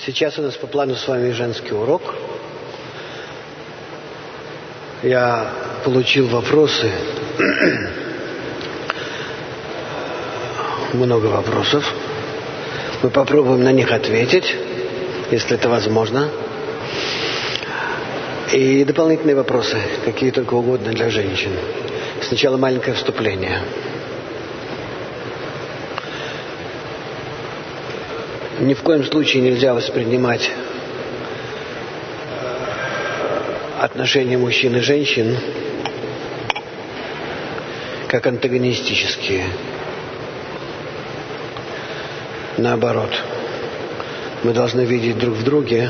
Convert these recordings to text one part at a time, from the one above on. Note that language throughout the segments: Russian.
Сейчас у нас по плану с вами женский урок. Я получил вопросы, много вопросов. Мы попробуем на них ответить, если это возможно. И дополнительные вопросы, какие только угодно для женщин. Сначала маленькое вступление. Ни в коем случае нельзя воспринимать отношения мужчин и женщин как антагонистические. Наоборот, мы должны видеть друг в друге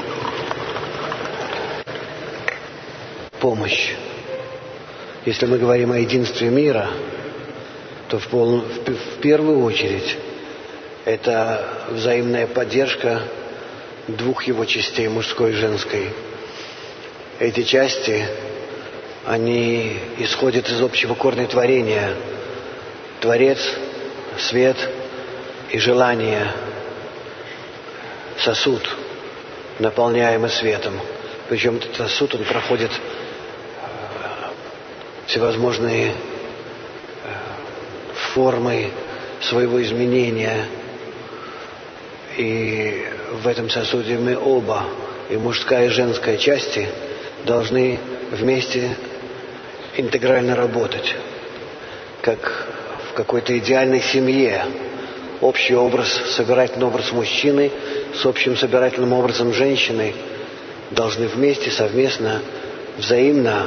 помощь. Если мы говорим о единстве мира, то в первую очередь это взаимная поддержка двух его частей, мужской и женской. Эти части, они исходят из общего корня творения. Творец, свет и желание, сосуд, наполняемый светом. Причем этот сосуд, он проходит всевозможные формы своего изменения. И в этом сосуде мы оба, и мужская, и женская части, должны вместе интегрально работать, как в какой-то идеальной семье. Общий образ, собирательный образ мужчины с общим собирательным образом женщины должны вместе, совместно, взаимно,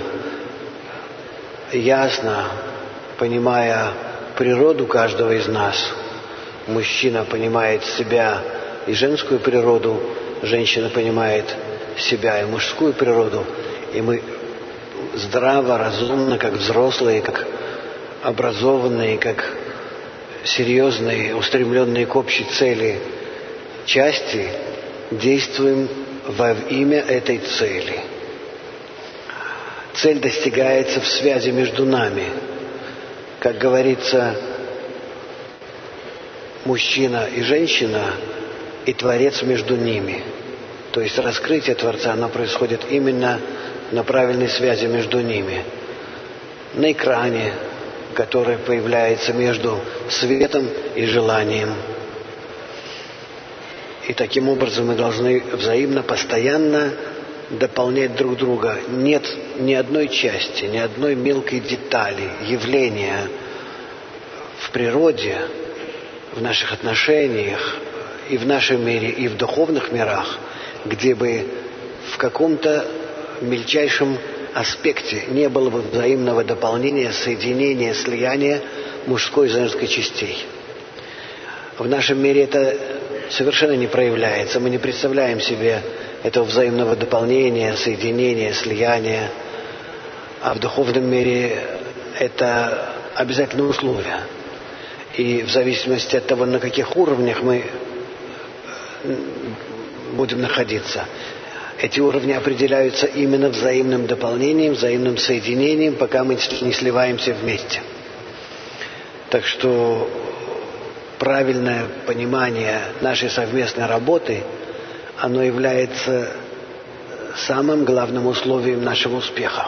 ясно, понимая природу каждого из нас. Мужчина понимает себя и женскую природу, женщина понимает себя и мужскую природу, и мы здраво, разумно, как взрослые, как образованные, как серьезные, устремленные к общей цели части, действуем во имя этой цели. Цель достигается в связи между нами. Как говорится, мужчина и женщина и Творец между ними. То есть раскрытие Творца, оно происходит именно на правильной связи между ними. На экране, который появляется между светом и желанием. И таким образом мы должны взаимно, постоянно дополнять друг друга. Нет ни одной части, ни одной мелкой детали, явления в природе, в наших отношениях, и в нашем мире, и в духовных мирах, где бы в каком-то мельчайшем аспекте не было бы взаимного дополнения, соединения, слияния мужской и женской частей. В нашем мире это совершенно не проявляется. Мы не представляем себе этого взаимного дополнения, соединения, слияния. А в духовном мире это обязательное условие. И в зависимости от того, на каких уровнях мы будем находиться, эти уровни определяются именно взаимным дополнением, взаимным соединением, пока мы не сливаемся вместе. Так что правильное понимание нашей совместной работы, оно является самым главным условием нашего успеха.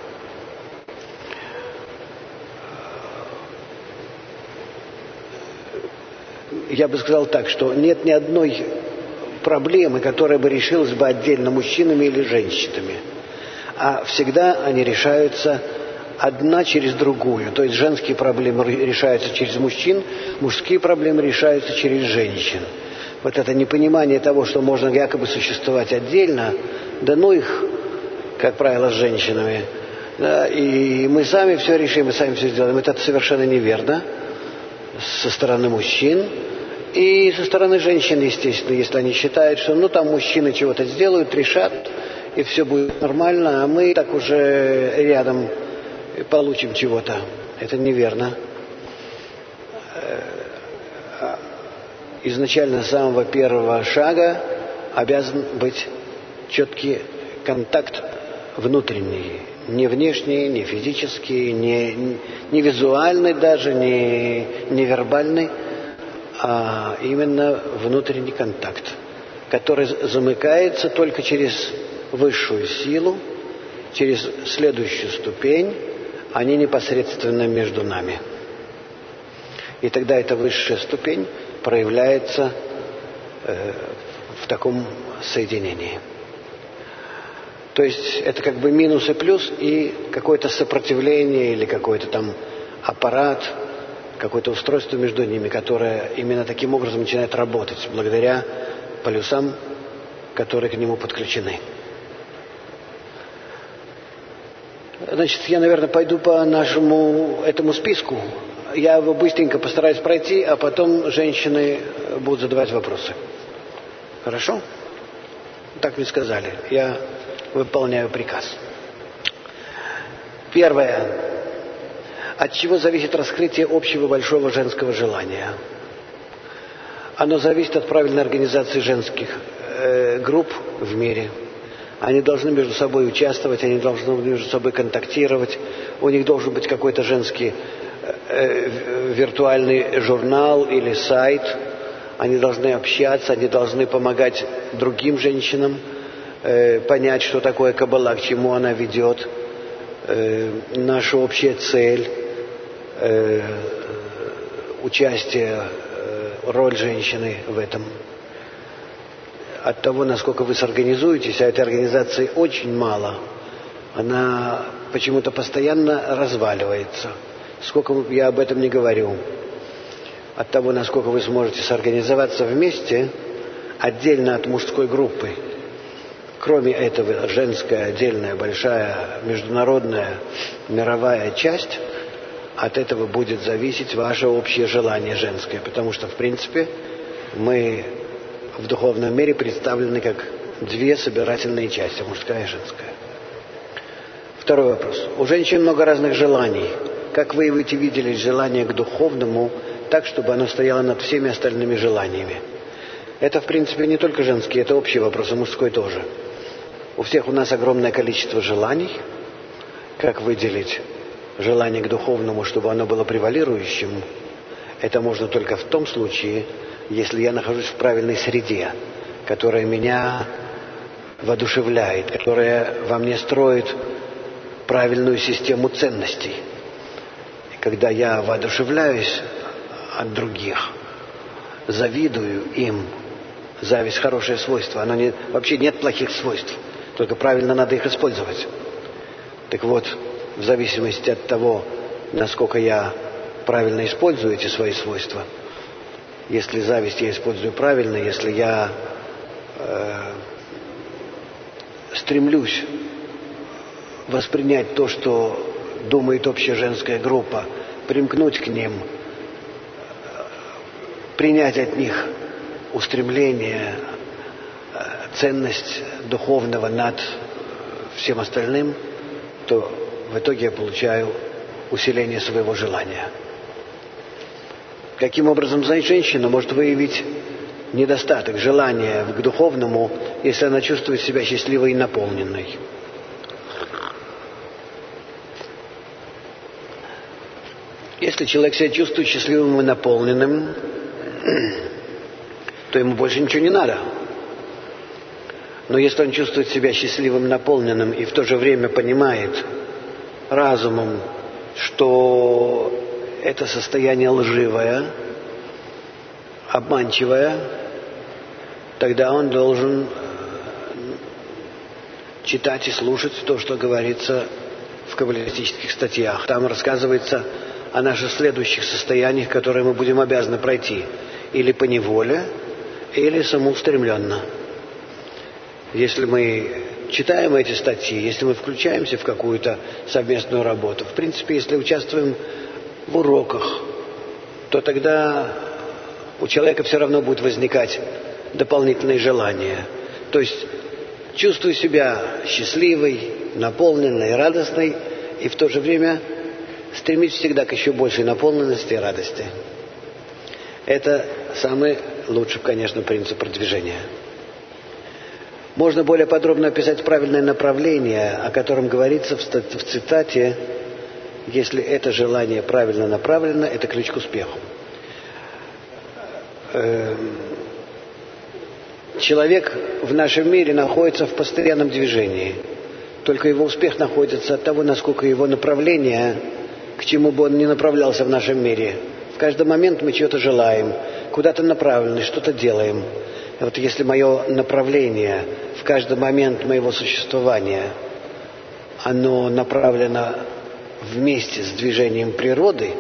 Я бы сказал так, что нет ни одной проблемы, которая бы решилась бы отдельно мужчинами или женщинами. А всегда они решаются одна через другую. То есть женские проблемы решаются через мужчин, мужские проблемы решаются через женщин. Вот это непонимание того, что можно якобы существовать отдельно, да ну их, как правило, с женщинами. Да, и мы сами все решим, мы сами все сделаем. Это совершенно неверно со стороны мужчин. И со стороны женщин, естественно, если они считают, что там мужчины чего-то сделают, решат, и все будет нормально, а мы так уже рядом получим чего-то. Это неверно. Изначально с самого первого шага обязан быть четкий контакт внутренний. Не внешний, не физический, не визуальный даже, не вербальный, а именно внутренний контакт. который замыкается только через высшую силу, через следующую ступень, а не непосредственно между нами. И тогда эта высшая ступень проявляется в таком соединении. То есть это как бы минус и плюс, и какое-то сопротивление или какой-то там аппарат, какое-то устройство между ними, которое именно таким образом начинает работать, благодаря полюсам, которые к нему подключены. Значит, я, наверное, пойду по нашему этому списку. Я его быстренько постараюсь пройти, а потом женщины будут задавать вопросы. Хорошо? Так мне сказали. Я выполняю приказ. Первое. От чего зависит раскрытие общего большого женского желания? Оно зависит от правильной организации женских групп в мире. Они должны между собой участвовать, они должны между собой контактировать. У них должен быть какой-то женский виртуальный журнал или сайт. Они должны общаться, они должны помогать другим женщинам понять, что такое Каббала, к чему она ведет, наша общая цель, участие, роль женщины в этом. От того, насколько вы сорганизуетесь, а этой организации очень мало, она почему-то постоянно разваливается. Сколько я об этом не говорю. От того, насколько вы сможете сорганизоваться вместе, отдельно от мужской группы. Кроме этого, женская, отдельная, большая, международная, мировая часть, от этого будет зависеть ваше общее желание женское. Потому что, в принципе, мы в духовном мире представлены как две собирательные части, мужская и женская. Второй вопрос. У женщин много разных желаний. Как выявить и видели желание к духовному так, чтобы оно стояло над всеми остальными желаниями? Это, в принципе, не только женский, это общий вопрос, и мужской тоже. У всех у нас огромное количество желаний. Как выделить желание к духовному, чтобы оно было превалирующим? Это можно только в том случае, если я нахожусь в правильной среде, которая меня воодушевляет, которая во мне строит правильную систему ценностей. И когда я воодушевляюсь от других, завидую им, зависть – хорошее свойство, вообще нет плохих свойств, только правильно надо их использовать. Так вот, в зависимости от того, насколько я правильно использую эти свои свойства, если зависть я использую правильно, если я стремлюсь воспринять то, что думает общая женская группа, примкнуть к ним, принять от них устремление, ценность духовного над всем остальным, то в итоге я получаю усиление своего желания. Каким образом женщина может выявить недостаток желания к духовному, если она чувствует себя счастливой и наполненной? Если человек себя чувствует счастливым и наполненным, то ему больше ничего не надо. Но если он чувствует себя счастливым, наполненным и в то же время понимает разумом, что это состояние лживое, обманчивое, тогда он должен читать и слушать то, что говорится в каббалистических статьях. Там рассказывается о наших следующих состояниях, которые мы будем обязаны пройти. Или по неволе, или самоустремленно. Если мы читаем эти статьи, если мы включаемся в какую-то совместную работу, в принципе, если участвуем в уроках, то тогда у человека все равно будет возникать дополнительные желания. То есть чувствую себя счастливой, наполненной, радостной, и в то же время стремись всегда к еще большей наполненности и радости. Это самый лучший, конечно, принцип продвижения. Можно более подробно описать правильное направление, о котором говорится в цитате: «Если это желание правильно направлено, это ключ к успеху». Человек в нашем мире находится в постоянном движении. Только его успех находится от того, насколько его направление, к чему бы он ни направлялся в нашем мире. В каждый момент мы чего-то желаем, куда-то направлены, что-то делаем. И вот если мое направление в каждый момент моего существования, оно направлено вместе с движением природы,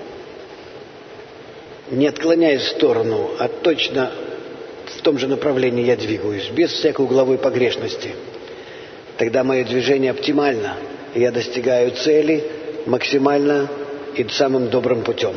не отклоняясь в сторону, а точно в том же направлении я двигаюсь, без всякой угловой погрешности, тогда мое движение оптимально, и я достигаю цели максимально и самым добрым путем.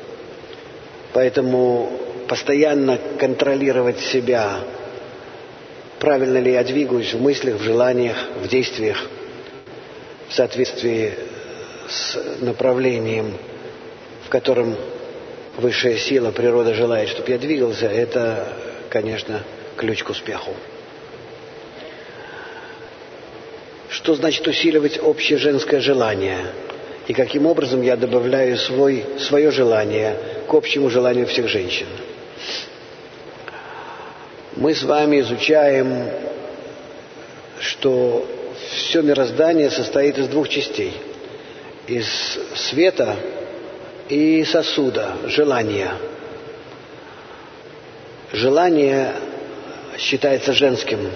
Поэтому постоянно контролировать себя, правильно ли я двигаюсь в мыслях, в желаниях, в действиях, в соответствии с направлением, в котором высшая сила, природа желает, чтобы я двигался, это, конечно, ключ к успеху. Что значит усиливать общее женское желание? И каким образом я добавляю свое желание к общему желанию всех женщин? Мы с вами изучаем, что все мироздание состоит из двух частей. Из света и сосуда, желания. Желание считается женским.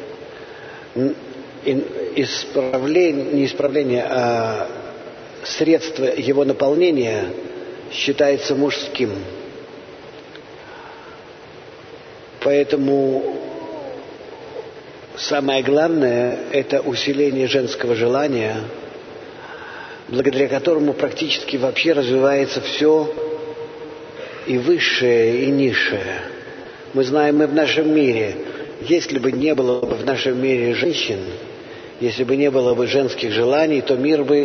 Не исправление, а средство его наполнения считается мужским. Поэтому самое главное – это усиление женского желания, благодаря которому практически вообще развивается все и высшее, и низшее. Мы знаем, мы в нашем мире, если бы не было бы в нашем мире женщин, если бы не было бы женских желаний, то мир бы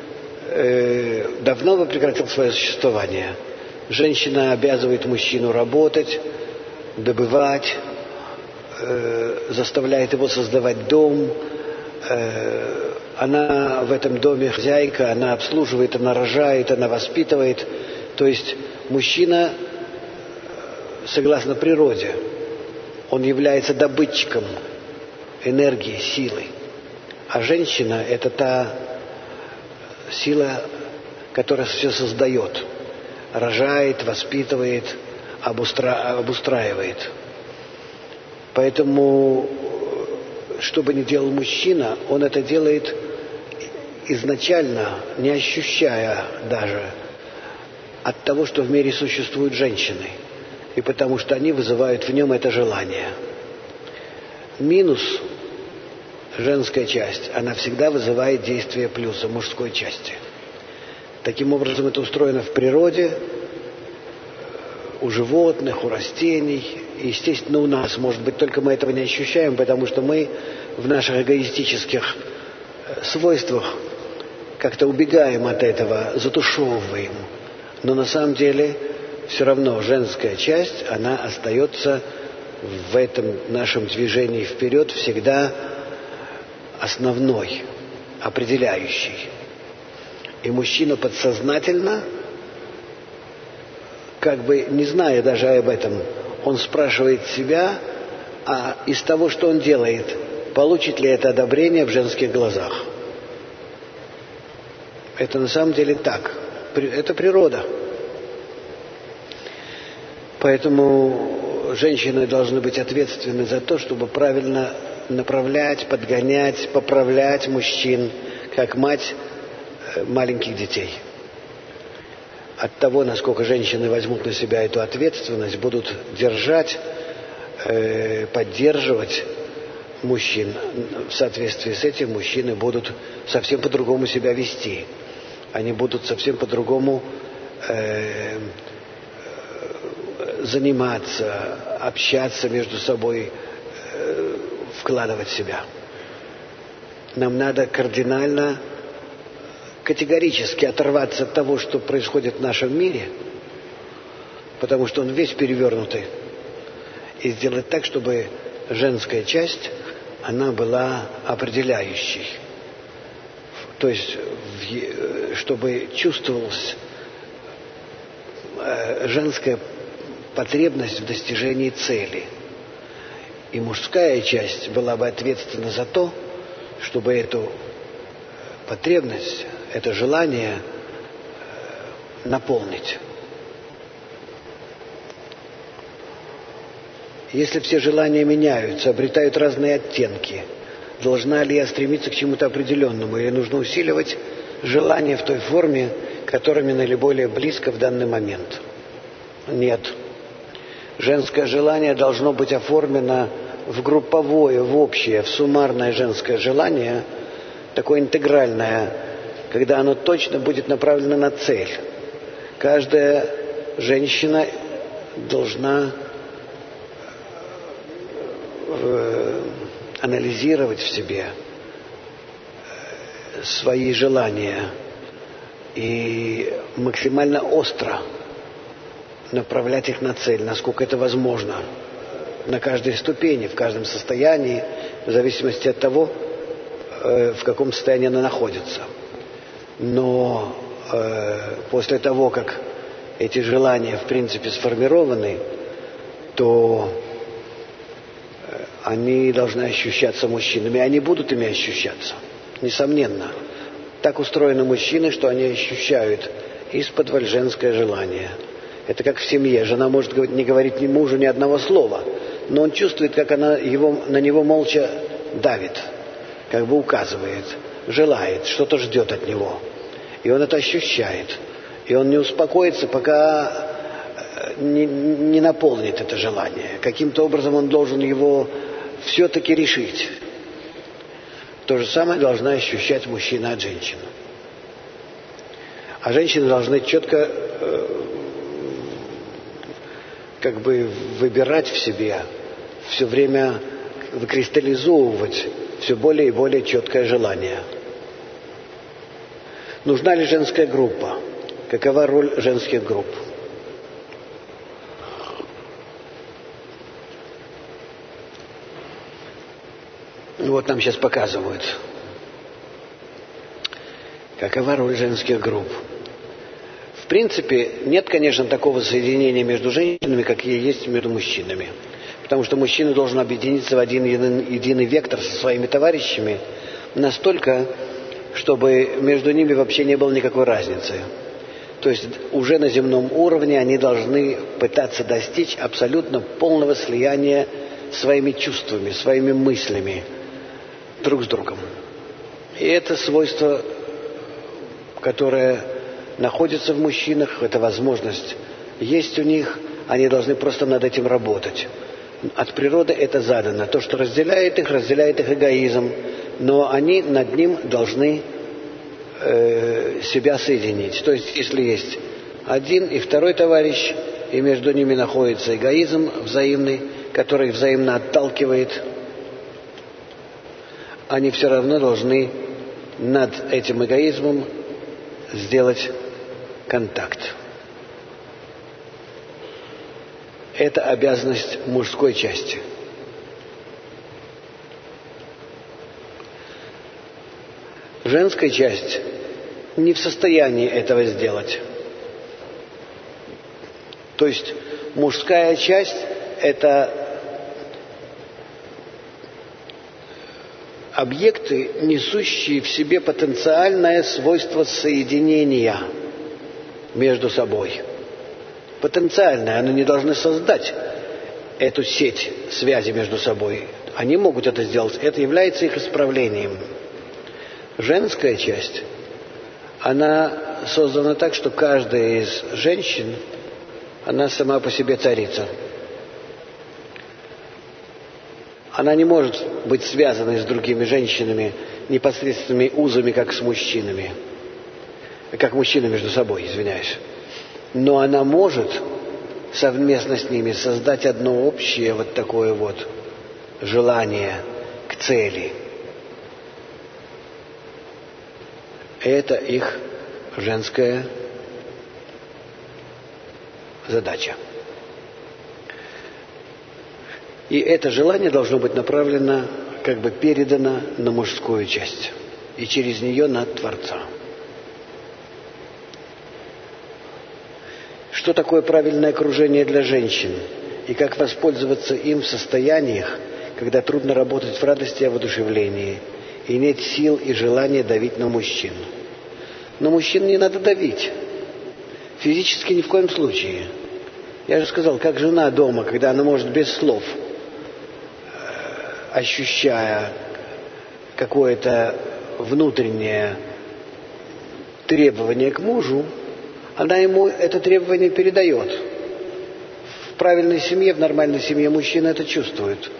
давно бы прекратил свое существование. Женщина обязывает мужчину работать, добывать, заставляет его создавать дом. Она в этом доме хозяйка, она обслуживает, она рожает, она воспитывает. То есть мужчина, согласно природе, он является добытчиком энергии, силы. А женщина – это та сила, которая все создает, рожает, воспитывает, обустраивает. Поэтому, что бы ни делал мужчина, он это делает изначально, не ощущая даже от того, что в мире существуют женщины, и потому что они вызывают в нем это желание. Минус женская часть, она всегда вызывает действие плюса мужской части. Таким образом, это устроено в природе, у животных, у растений, и, естественно, у нас. Может быть, только мы этого не ощущаем, потому что мы в наших эгоистических свойствах как-то убегаем от этого, затушевываем. Но на самом деле все равно женская часть, она остается в этом нашем движении вперед всегда основной, определяющий. И мужчина подсознательно, как бы не зная даже об этом, он спрашивает себя, а из того, что он делает, получит ли это одобрение в женских глазах. Это на самом деле так. Это природа. Поэтому женщины должны быть ответственны за то, чтобы правильно направлять, подгонять, поправлять мужчин, как мать маленьких детей. От того, насколько женщины возьмут на себя эту ответственность, будут держать, поддерживать мужчин, в соответствии с этим мужчины будут совсем по-другому себя вести. Они будут совсем по-другому заниматься, общаться между собой, вкладывать себя. Нам надо кардинально, категорически оторваться от того, что происходит в нашем мире, потому что он весь перевернутый, и сделать так, чтобы женская часть, она была определяющей. То есть, чтобы чувствовалась женская потребность в достижении цели. И мужская часть была бы ответственна за то, чтобы эту потребность, это желание наполнить. Если все желания меняются, обретают разные оттенки, должна ли я стремиться к чему-то определенному, или нужно усиливать желание в той форме, которая мне наиболее близко в данный момент? Нет. Женское желание должно быть оформлено в групповое, в общее, в суммарное женское желание, такое интегральное, когда оно точно будет направлено на цель. Каждая женщина должна анализировать в себе свои желания и максимально остро направлять их на цель, насколько это возможно, на каждой ступени, в каждом состоянии, в зависимости от того, в каком состоянии она находится. Но после того, как эти желания в принципе сформированы, то они должны ощущаться мужчинами, они будут ими ощущаться, несомненно. Так устроены мужчины, что они ощущают исподволь женское желание. Это как в семье. Жена может не говорить ни мужу ни одного слова, но он чувствует, как она на него молча давит, как бы указывает, желает, что-то ждет от него. И он это ощущает. И он не успокоится, пока не наполнит это желание. Каким-то образом он должен его все-таки решить. То же самое должна ощущать мужчина от женщины. А женщины должны четко как бы выбирать в себе, все время выкристаллизовывать все более и более четкое желание. Нужна ли женская группа? Какова роль женских групп? Вот нам сейчас показывают. Какова роль женских групп? В принципе, нет, конечно, такого соединения между женщинами, как и есть между мужчинами. Потому что мужчина должен объединиться в один единый вектор со своими товарищами настолько, чтобы между ними вообще не было никакой разницы. То есть уже на земном уровне они должны пытаться достичь абсолютно полного слияния своими чувствами, своими мыслями друг с другом. И это свойство, которое находится в мужчинах, эта возможность есть у них, они должны просто над этим работать. От природы это задано. То, что разделяет их эгоизм, но они над ним должны себя соединить. То есть, если есть один и второй товарищ, и между ними находится эгоизм взаимный, который взаимно отталкивает, они все равно должны над этим эгоизмом сделать контакт. Это обязанность мужской части. Женская часть не в состоянии этого сделать. То есть мужская часть – это объекты, несущие в себе потенциальное свойство соединения между собой. Потенциальное, они не должны создать эту сеть связи между собой. Они могут это сделать, это является их исправлением. Женская часть, она создана так, что каждая из женщин, она сама по себе царица. Она не может быть связанной с другими женщинами непосредственными узами, как с мужчинами. Как мужчины между собой, извиняюсь. Но она может совместно с ними создать одно общее вот такое вот желание к цели. Это их женская задача. И это желание должно быть направлено, как бы передано на мужскую часть. И через нее на Творца. Что такое правильное окружение для женщин? И как воспользоваться им в состояниях, когда трудно работать в радости и воодушевлении, и нет сил и желания давить на мужчин. Но мужчин не надо давить. Физически ни в коем случае. Я же сказал, как жена дома, когда она может без слов, ощущая какое-то внутреннее требование к мужу, она ему это требование передает. В правильной семье, в нормальной семье мужчина это чувствует.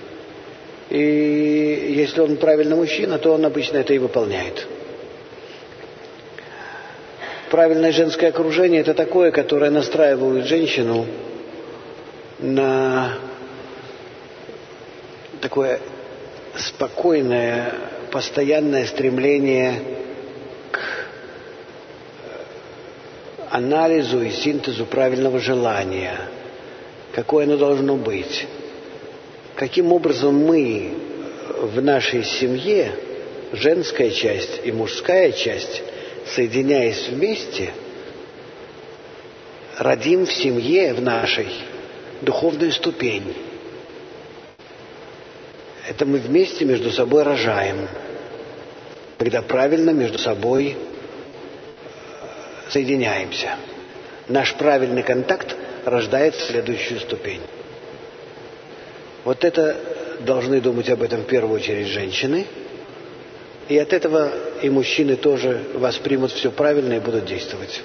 И если он правильный мужчина, то он обычно это и выполняет. Правильное женское окружение – это такое, которое настраивает женщину на такое спокойное, постоянное стремление к анализу и синтезу правильного желания. Какое оно должно быть. Каким образом мы в нашей семье, женская часть и мужская часть, соединяясь вместе, родим в семье в нашей духовную ступень. Это мы вместе между собой рожаем, когда правильно между собой соединяемся. Наш правильный контакт рождает следующую ступень. Вот это должны думать об этом в первую очередь женщины. И от этого и мужчины тоже воспримут все правильно и будут действовать.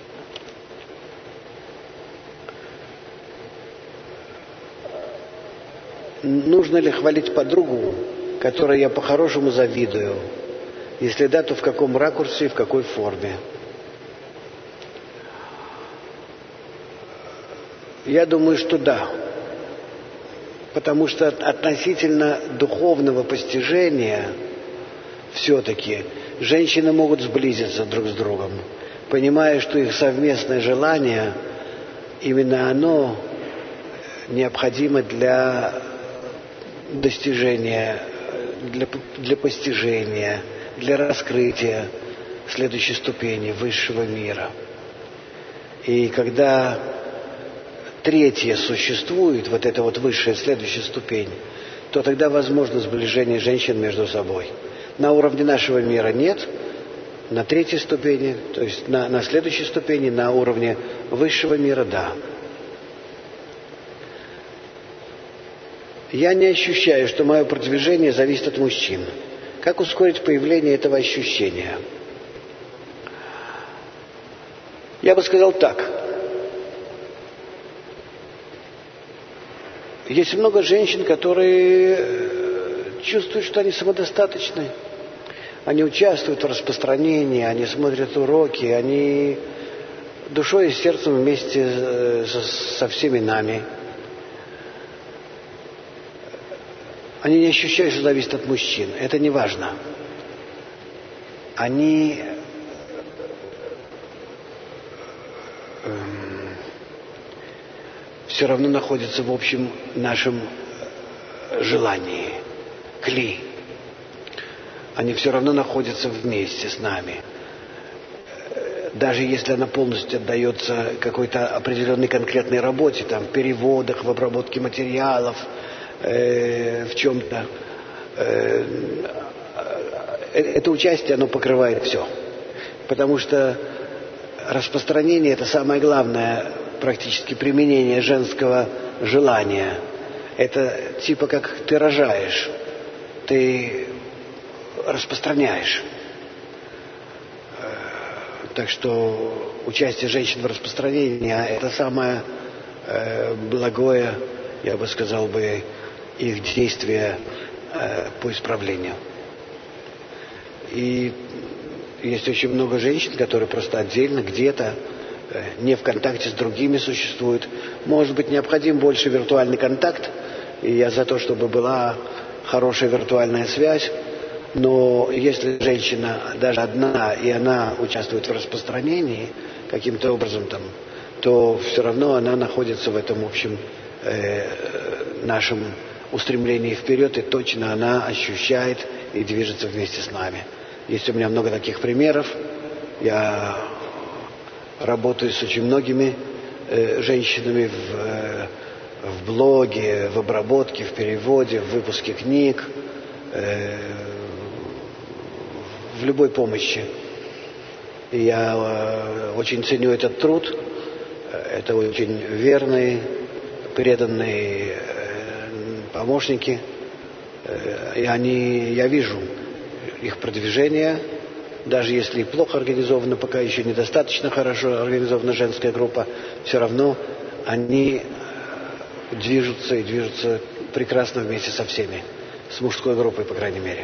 Нужно ли хвалить подругу, которой я по-хорошему завидую? Если да, то в каком ракурсе и в какой форме? Я думаю, что да. Потому что относительно духовного постижения все-таки женщины могут сблизиться друг с другом, понимая, что их совместное желание, именно оно необходимо для достижения, для постижения, для раскрытия следующей ступени высшего мира. И когда третье существует, вот эта вот высшая следующая ступень, то тогда возможно сближение женщин между собой. На уровне нашего мира нет, на третьей ступени, то есть на следующей ступени, на уровне высшего мира, да. Я не ощущаю, что мое продвижение зависит от мужчин. Как ускорить появление этого ощущения? Я бы сказал так. Есть много женщин, которые чувствуют, что они самодостаточны. Они участвуют в распространении, они смотрят уроки, они душой и сердцем вместе со всеми нами. Они не ощущают, что зависит от мужчин. Это не важно. Они все равно находятся в общем нашем желании. Кли. Они все равно находятся вместе с нами. Даже если она полностью отдается какой-то определенной конкретной работе, там, в переводах, в обработке материалов, в чем-то. Это участие, оно покрывает все. Потому что распространение – это самое главное практически применение женского желания. Это типа как ты рожаешь, ты распространяешь. Так что участие женщин в распространении – это самое благое, я бы сказал бы, их действие по исправлению. И есть очень много женщин, которые просто отдельно где-то, не в контакте с другими существуют. Может быть, необходим больше виртуальный контакт, и я за то, чтобы была хорошая виртуальная связь, но если женщина даже одна, и она участвует в распространении каким-то образом там, то все равно она находится в этом общем нашем устремлении вперед, и точно она ощущает и движется вместе с нами. Есть у меня много таких примеров. Я работаю с очень многими женщинами в блоге, в обработке, в переводе, в выпуске книг, в любой помощи. И я очень ценю этот труд. Это очень верные, преданные помощники. И я вижу их продвижение, даже если плохо организована, пока еще недостаточно хорошо организована женская группа, все равно они движутся и движутся прекрасно вместе со всеми, с мужской группой, по крайней мере.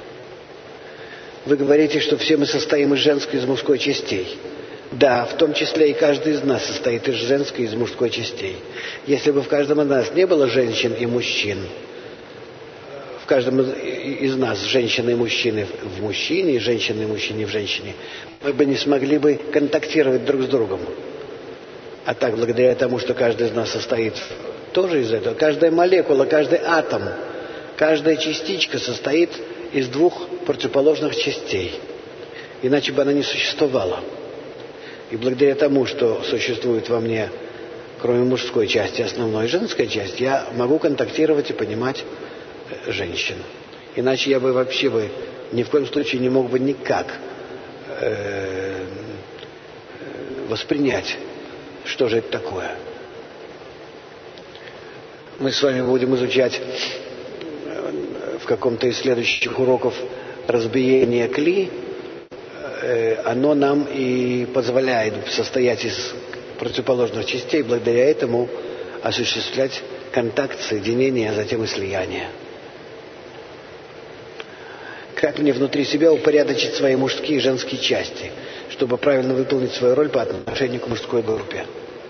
Вы говорите, что все мы состоим из женской и из мужской частей. Да, в том числе и каждый из нас состоит из женской и из мужской частей. Если бы в каждом из нас не было женщин и мужчин, в каждом из нас женщины и мужчины в мужчине, и женщины и мужчины в женщине, мы бы не смогли бы контактировать друг с другом. А так, благодаря тому, что каждый из нас состоит тоже из этого, каждая молекула, каждый атом, каждая частичка состоит из двух противоположных частей. Иначе бы она не существовала. И благодаря тому, что существует во мне, кроме мужской части, основной женской части, я могу контактировать и понимать женщин. Иначе я бы вообще ни в коем случае не мог бы никак воспринять, что же это такое. Мы с вами будем изучать в каком-то из следующих уроков разбиение кли. Оно нам и позволяет состоять из противоположных частей, благодаря этому осуществлять контакт, соединение, а затем и слияние. Как мне внутри себя упорядочить свои мужские и женские части, чтобы правильно выполнить свою роль по отношению к мужской группе?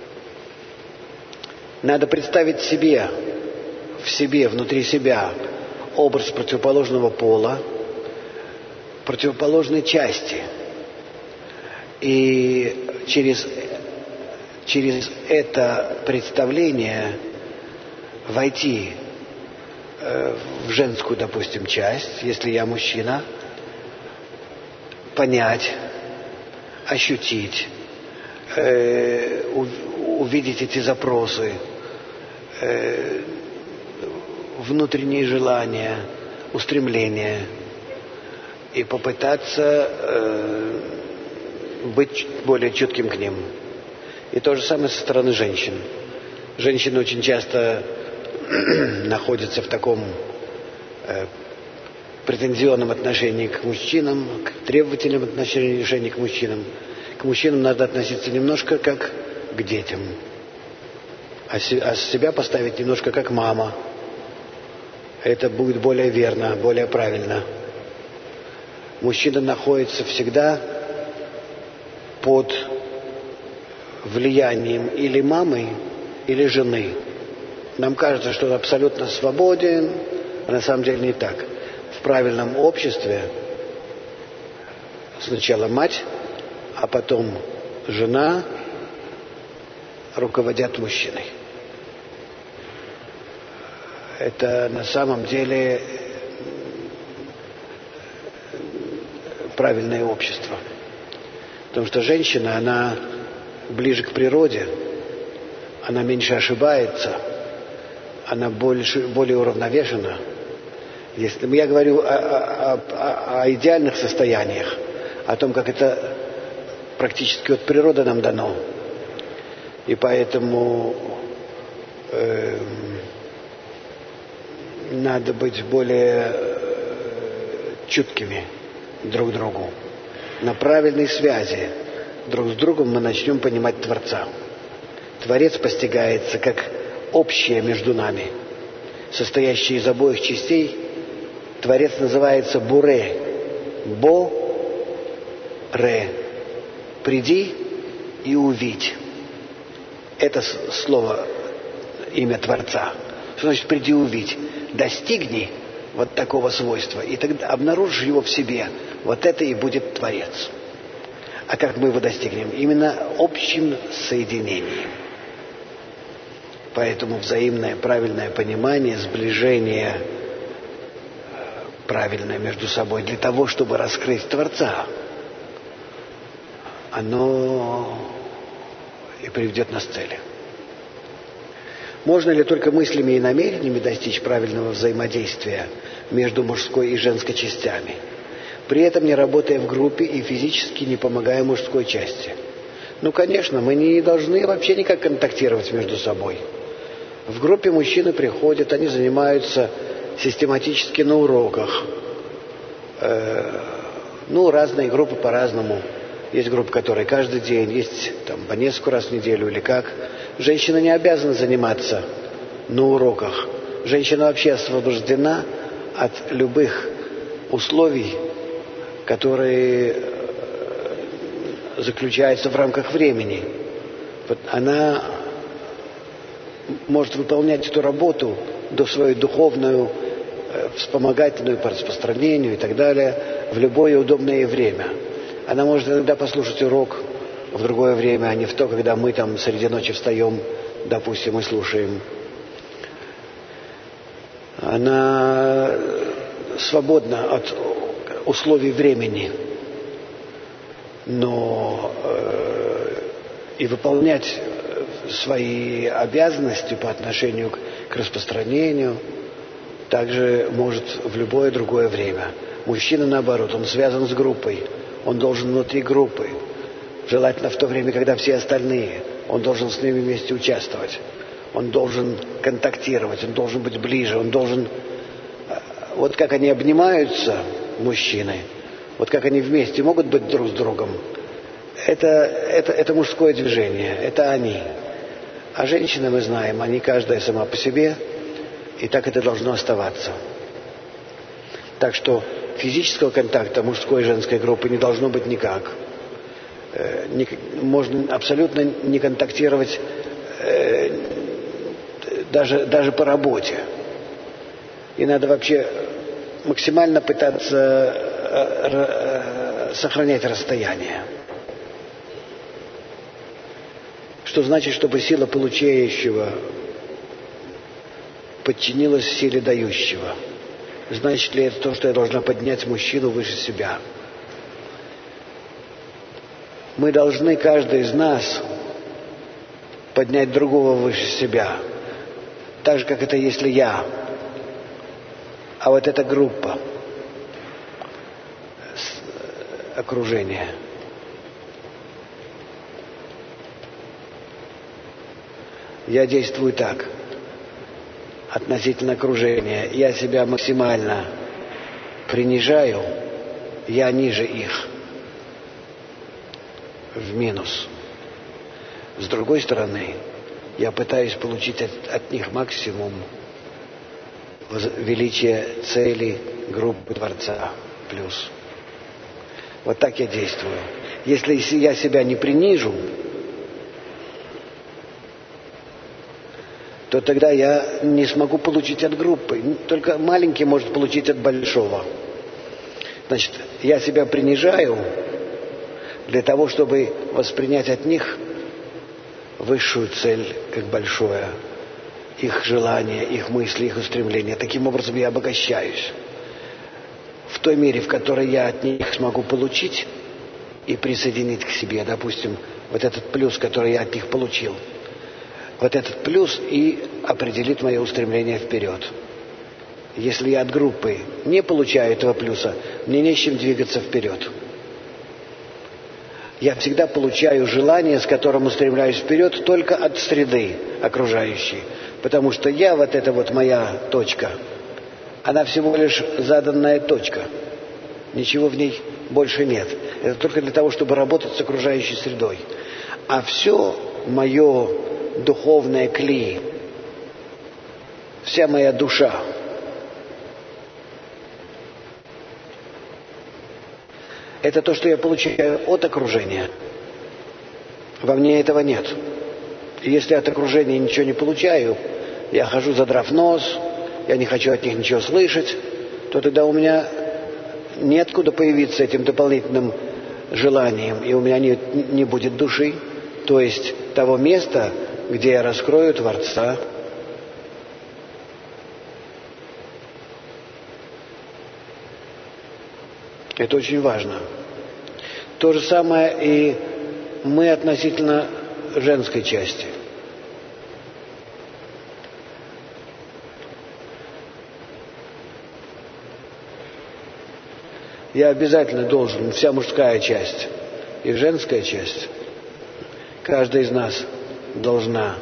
Надо представить в себе, внутри себя образ противоположного пола, противоположной части. И через это представление войти в женскую, допустим, часть, если я мужчина, понять, ощутить, увидеть эти запросы, внутренние желания, устремления и попытаться быть более чутким к ним. И то же самое со стороны женщин. Женщины очень часто находятся в таком претензионном отношении к мужчинам, к требовательном отношении к мужчинам. К мужчинам надо относиться немножко как к детям, а себя поставить немножко как мама. Это будет более верно, более правильно. Мужчина находится всегда под влиянием или мамы, или жены. Нам кажется, что он абсолютно свободен, а на самом деле не так. В правильном обществе сначала мать, а потом жена руководят мужчиной. Это на самом деле правильное общество. Потому что женщина, она ближе к природе, она меньше ошибается, она более уравновешена. Если я говорю о идеальных состояниях, о том, как это практически от природы нам дано. И поэтому надо быть более чуткими друг к другу. На правильной связи друг с другом мы начнем понимать Творца. Творец постигается как общее между нами, состоящее из обоих частей. Творец называется Буре. Бо-ре. Приди и увидь. Это слово, имя Творца. Что значит приди и увидь? Достигни вот такого свойства, и тогда обнаружишь его в себе. Вот это и будет Творец. А как мы его достигнем? Именно общим соединением. Поэтому взаимное правильное понимание, сближение правильное между собой для того, чтобы раскрыть Творца, оно и приведет нас к цели. Можно ли только мыслями и намерениями достичь правильного взаимодействия между мужской и женской частями, при этом не работая в группе и физически не помогая мужской части? Ну, конечно, мы не должны вообще никак контактировать между собой. В группе мужчины приходят, они занимаются систематически на уроках. Разные группы по-разному. Есть группы, которые каждый день, есть там по несколько раз в неделю или как. Женщина не обязана заниматься на уроках. Женщина вообще освобождена от любых условий, которые заключаются в рамках времени. Она может выполнять эту работу до свою духовную, вспомогательную по распространению и так далее в любое удобное ей время. Она может иногда послушать урок в другое время, а не в то, когда мы там среди ночи встаем, допустим, и слушаем. Она свободна от условий времени, но и выполнять свои обязанности по отношению к распространению также может в любое другое время. Мужчина, наоборот, он связан с группой, он должен внутри группы, желательно в то время, когда все остальные, он должен с ними вместе участвовать, он должен контактировать, он должен быть ближе, он должен... Вот как они обнимаются, мужчины, вот как они вместе могут быть друг с другом, это мужское движение, это они. А женщины, мы знаем, они каждая сама по себе, и так это должно оставаться. Так что физического контакта мужской и женской группы не должно быть никак. Можно абсолютно не контактировать даже по работе. И надо вообще максимально пытаться сохранять расстояние. Что значит, чтобы сила получающего подчинилась силе дающего? Значит ли это то, что я должна поднять мужчину выше себя? Мы должны, каждый из нас, поднять другого выше себя. Так же, как это если я. А вот эта группа, окружение. Я действую так. Относительно окружения. Я себя максимально принижаю, я ниже их. В минус. С другой стороны, я пытаюсь получить от них максимум величия цели группы Творца плюс. Вот так я действую. Если я себя не принижу, то тогда я не смогу получить от группы. Только маленький может получить от большого. Значит, я себя принижаю для того, чтобы воспринять от них высшую цель, как большое. Их желания, их мысли, их устремления. Таким образом я обогащаюсь. В той мере, в которой я от них смогу получить и присоединить к себе, допустим, вот этот плюс, который я от них получил. Вот этот плюс и определит мое устремление вперед. Если я от группы не получаю этого плюса, мне не с чем двигаться вперед. Я всегда получаю желание, с которым устремляюсь вперед, только от среды окружающей. Потому что я, вот эта вот моя точка, она всего лишь заданная точка. Ничего в ней больше нет. Это только для того, чтобы работать с окружающей средой. А все мое духовное кли, вся моя душа, это то, что я получаю от окружения. Во мне этого нет. И если от окружения ничего не получаю, я хожу задрав нос, я не хочу от них ничего слышать, то тогда у меня неоткуда появиться этим дополнительным желанием, и у меня не будет души, то есть того места, где я раскрою Творца. Это очень важно. То же самое и мы относительно женской части. Я обязательно должен, вся мужская часть и женская часть, каждая из нас должна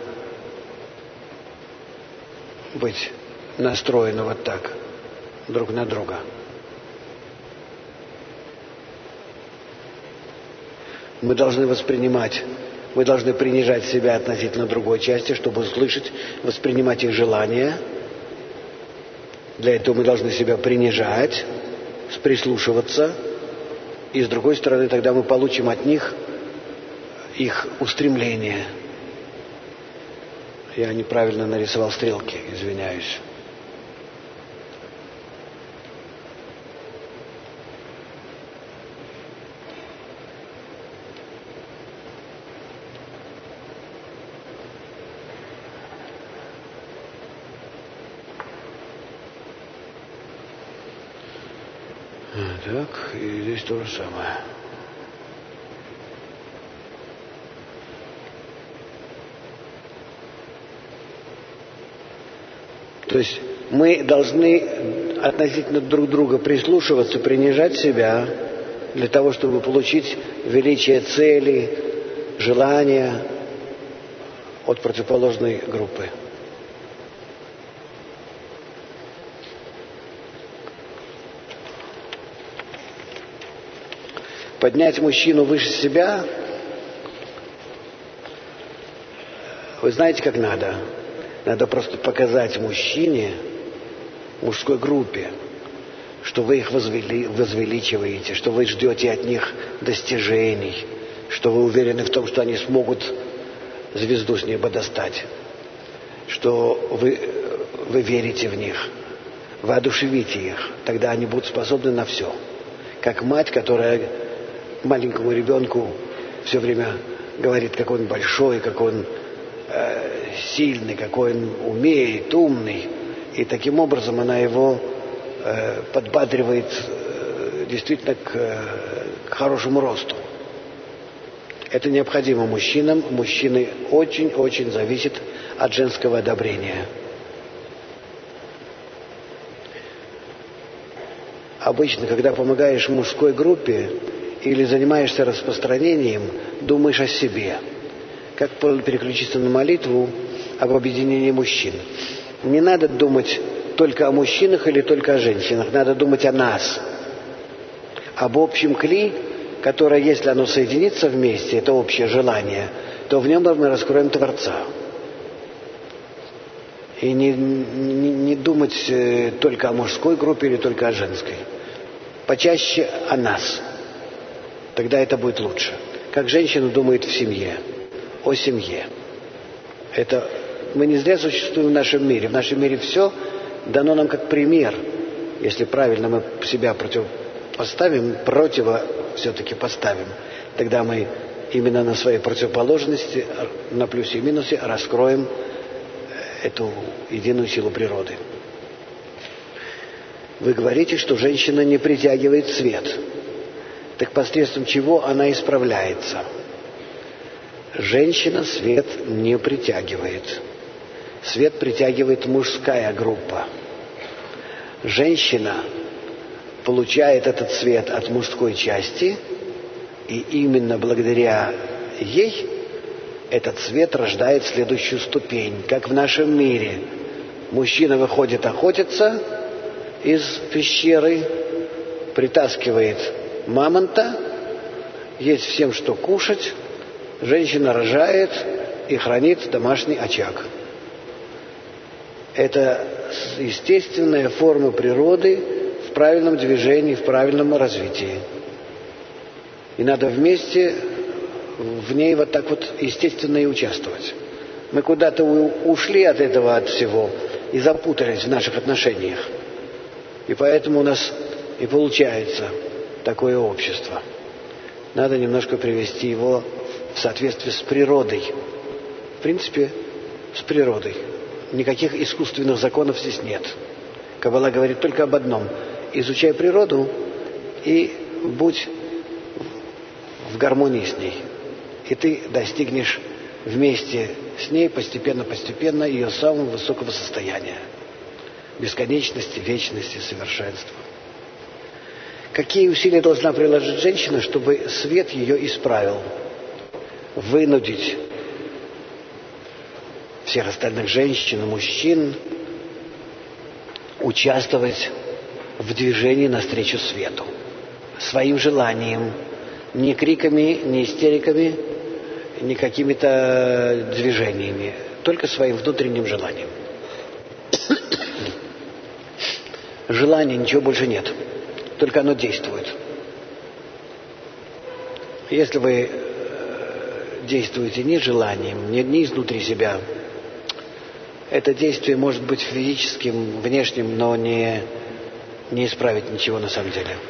быть настроена вот так, друг на друга. Мы должны воспринимать, мы должны принижать себя относительно другой части, чтобы услышать, воспринимать их желания. Для этого мы должны себя принижать, прислушиваться, и с другой стороны тогда мы получим от них их устремление. Я неправильно нарисовал стрелки, извиняюсь. Так, и здесь то же самое. То есть мы должны относительно друг друга прислушиваться, принижать себя для того, чтобы получить величие цели, желания от противоположной группы. Поднять мужчину выше себя, вы знаете, как надо? Надо просто показать мужчине, мужской группе, что вы их возвеличиваете, что вы ждете от них достижений, что вы уверены в том, что они смогут звезду с неба достать, что вы верите в них, воодушевите их, тогда они будут способны на все. Как мать, которая маленькому ребенку все время говорит, какой он большой, какой он сильный, какой он умеет, умный. И таким образом она его подбадривает действительно к хорошему росту. Это необходимо мужчинам. Мужчины очень-очень зависят от женского одобрения. Обычно, когда помогаешь мужской группе или занимаешься распространением, думаешь о себе. Как переключиться на молитву об объединении мужчин. Не надо думать только о мужчинах или только о женщинах. Надо думать о нас. Об общем кли, которое, если оно соединится вместе, это общее желание, то в нем мы раскроем Творца. И не думать только о мужской группе или только о женской. Почаще о нас. Тогда это будет лучше. Как женщина думает в семье, о семье. Это мы не зря существуем в нашем мире. В нашем мире все дано нам как пример. Если правильно мы себя все-таки поставим, тогда мы именно на своей противоположности, на плюсе и минусе раскроем эту единую силу природы. Вы говорите, что женщина не притягивает свет. Так посредством чего она исправляется? Женщина свет не притягивает. Свет притягивает мужская группа. Женщина получает этот свет от мужской части, и именно благодаря ей этот свет рождает следующую ступень. Как в нашем мире. Мужчина выходит охотиться из пещеры, притаскивает мамонта, есть всем что кушать, женщина рожает и хранит домашний очаг. Это естественная форма природы в правильном движении, в правильном развитии. И надо вместе в ней вот так вот естественно и участвовать. Мы куда-то ушли от этого, от всего, и запутались в наших отношениях. И поэтому у нас и получается такое общество. Надо немножко привести его в соответствии с природой. В принципе, с природой. Никаких искусственных законов здесь нет. Каббала говорит только об одном. Изучай природу и будь в гармонии с ней. И ты достигнешь вместе с ней постепенно ее самого высокого состояния. Бесконечности, вечности, совершенства. Какие усилия должна приложить женщина, чтобы свет ее исправил? Вынудить всех остальных женщин и мужчин участвовать в движении навстречу свету. Своим желанием, не криками, не истериками, не какими-то движениями, только своим внутренним желанием. Желания, ничего больше нет, только оно действует. Если вы действуете не желанием, не изнутри себя, это действие может быть физическим, внешним, но не исправить ничего на самом деле.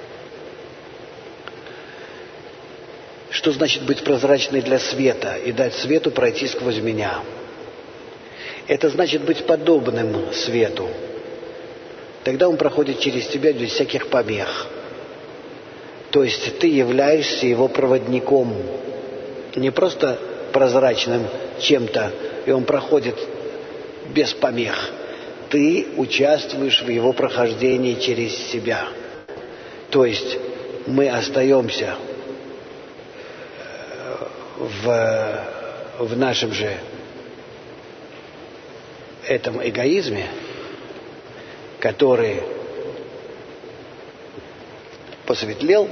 Что значит быть прозрачной для света и дать свету пройти сквозь меня? Это значит быть подобным свету. Тогда он проходит через тебя без всяких помех. То есть ты являешься его проводником. Не просто прозрачным чем-то, и он проходит без помех. Ты участвуешь в его прохождении через себя. То есть мы остаемся в нашем же этом эгоизме, который посветлел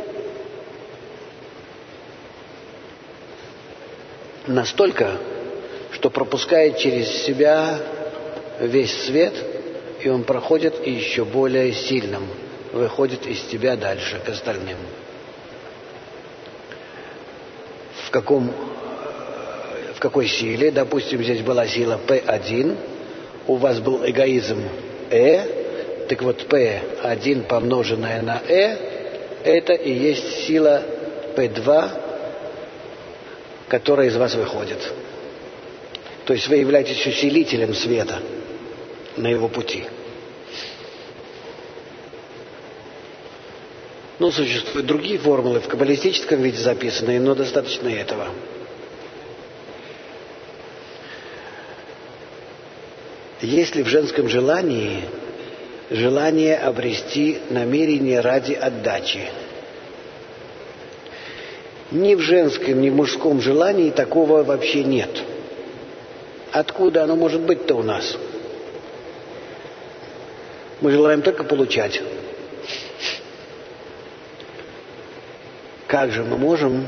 настолько, что пропускает через себя весь свет, и он проходит и еще более сильным, выходит из тебя дальше, к остальным. В какой силе? Допустим, здесь была сила P1, у вас был эгоизм E, так вот P1 помноженное на E, это и есть сила P2, которая из вас выходит. То есть вы являетесь усилителем света на его пути. Но существуют другие формулы в каббалистическом виде записанные, но достаточно этого. Есть ли в женском желании желание обрести намерение ради отдачи? Ни в женском, ни в мужском желании такого вообще нет. Откуда оно может быть-то у нас? Мы желаем только получать. Как же мы можем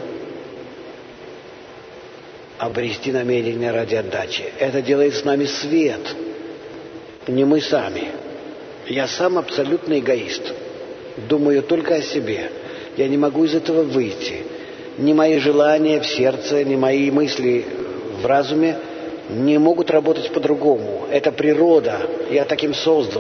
обрести намерение ради отдачи? Это делает с нами свет, не мы сами. Я сам абсолютный эгоист. Думаю только о себе. Я не могу из этого выйти. Ни мои желания в сердце, ни мои мысли в разуме не могут работать по-другому. Это природа. Я таким создан.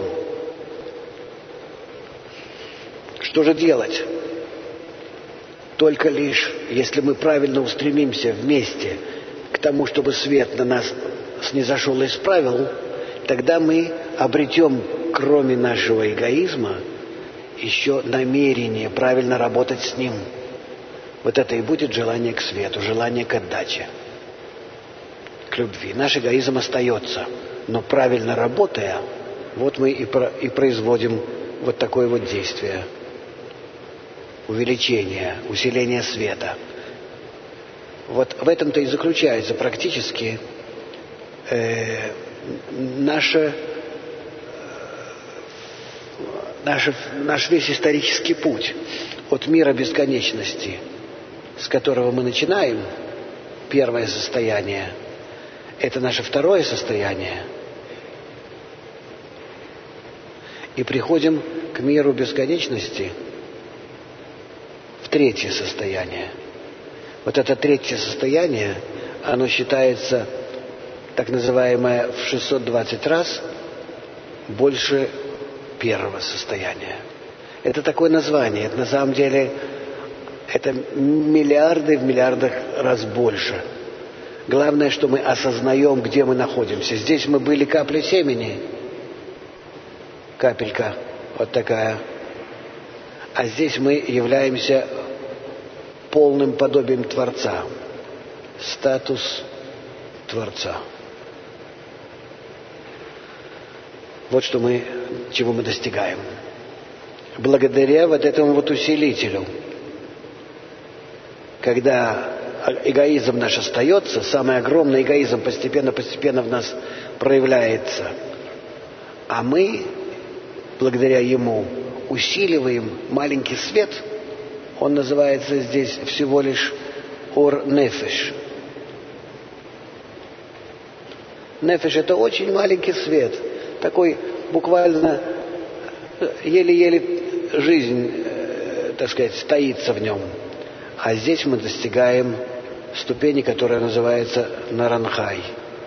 Что же делать? Только лишь, если мы правильно устремимся вместе к тому, чтобы свет на нас снизошел и исправил, тогда мы обретем, кроме нашего эгоизма, еще намерение правильно работать с ним. Вот это и будет желание к свету, желание к отдаче, к любви. Наш эгоизм остается, но правильно работая, вот мы и производим вот такое вот действие. Увеличение, усиление света. Вот в этом-то и заключается практически наш весь исторический путь от мира бесконечности, с которого мы начинаем, первое состояние, это наше второе состояние, и приходим к миру бесконечности, в третье состояние. Вот это третье состояние, оно считается, так называемое, в 620 раз больше первого состояния. Это такое название. Это на самом деле это миллиарды в миллиардах раз больше. Главное, что мы осознаем, где мы находимся. Здесь мы были каплей семени. Капелька вот такая. А здесь мы являемся полным подобием Творца. Статус Творца. Вот чего мы достигаем. благодаря вот этому вот усилителю. Когда эгоизм наш остается, самый огромный эгоизм постепенно в нас проявляется, а мы, благодаря ему, усиливаем маленький свет. Он называется здесь всего лишь ор нефеш. Нефеш — это очень маленький свет, такой буквально еле-еле жизнь, так сказать, стоится в нем. А здесь мы достигаем ступени, которая называется Наранхай.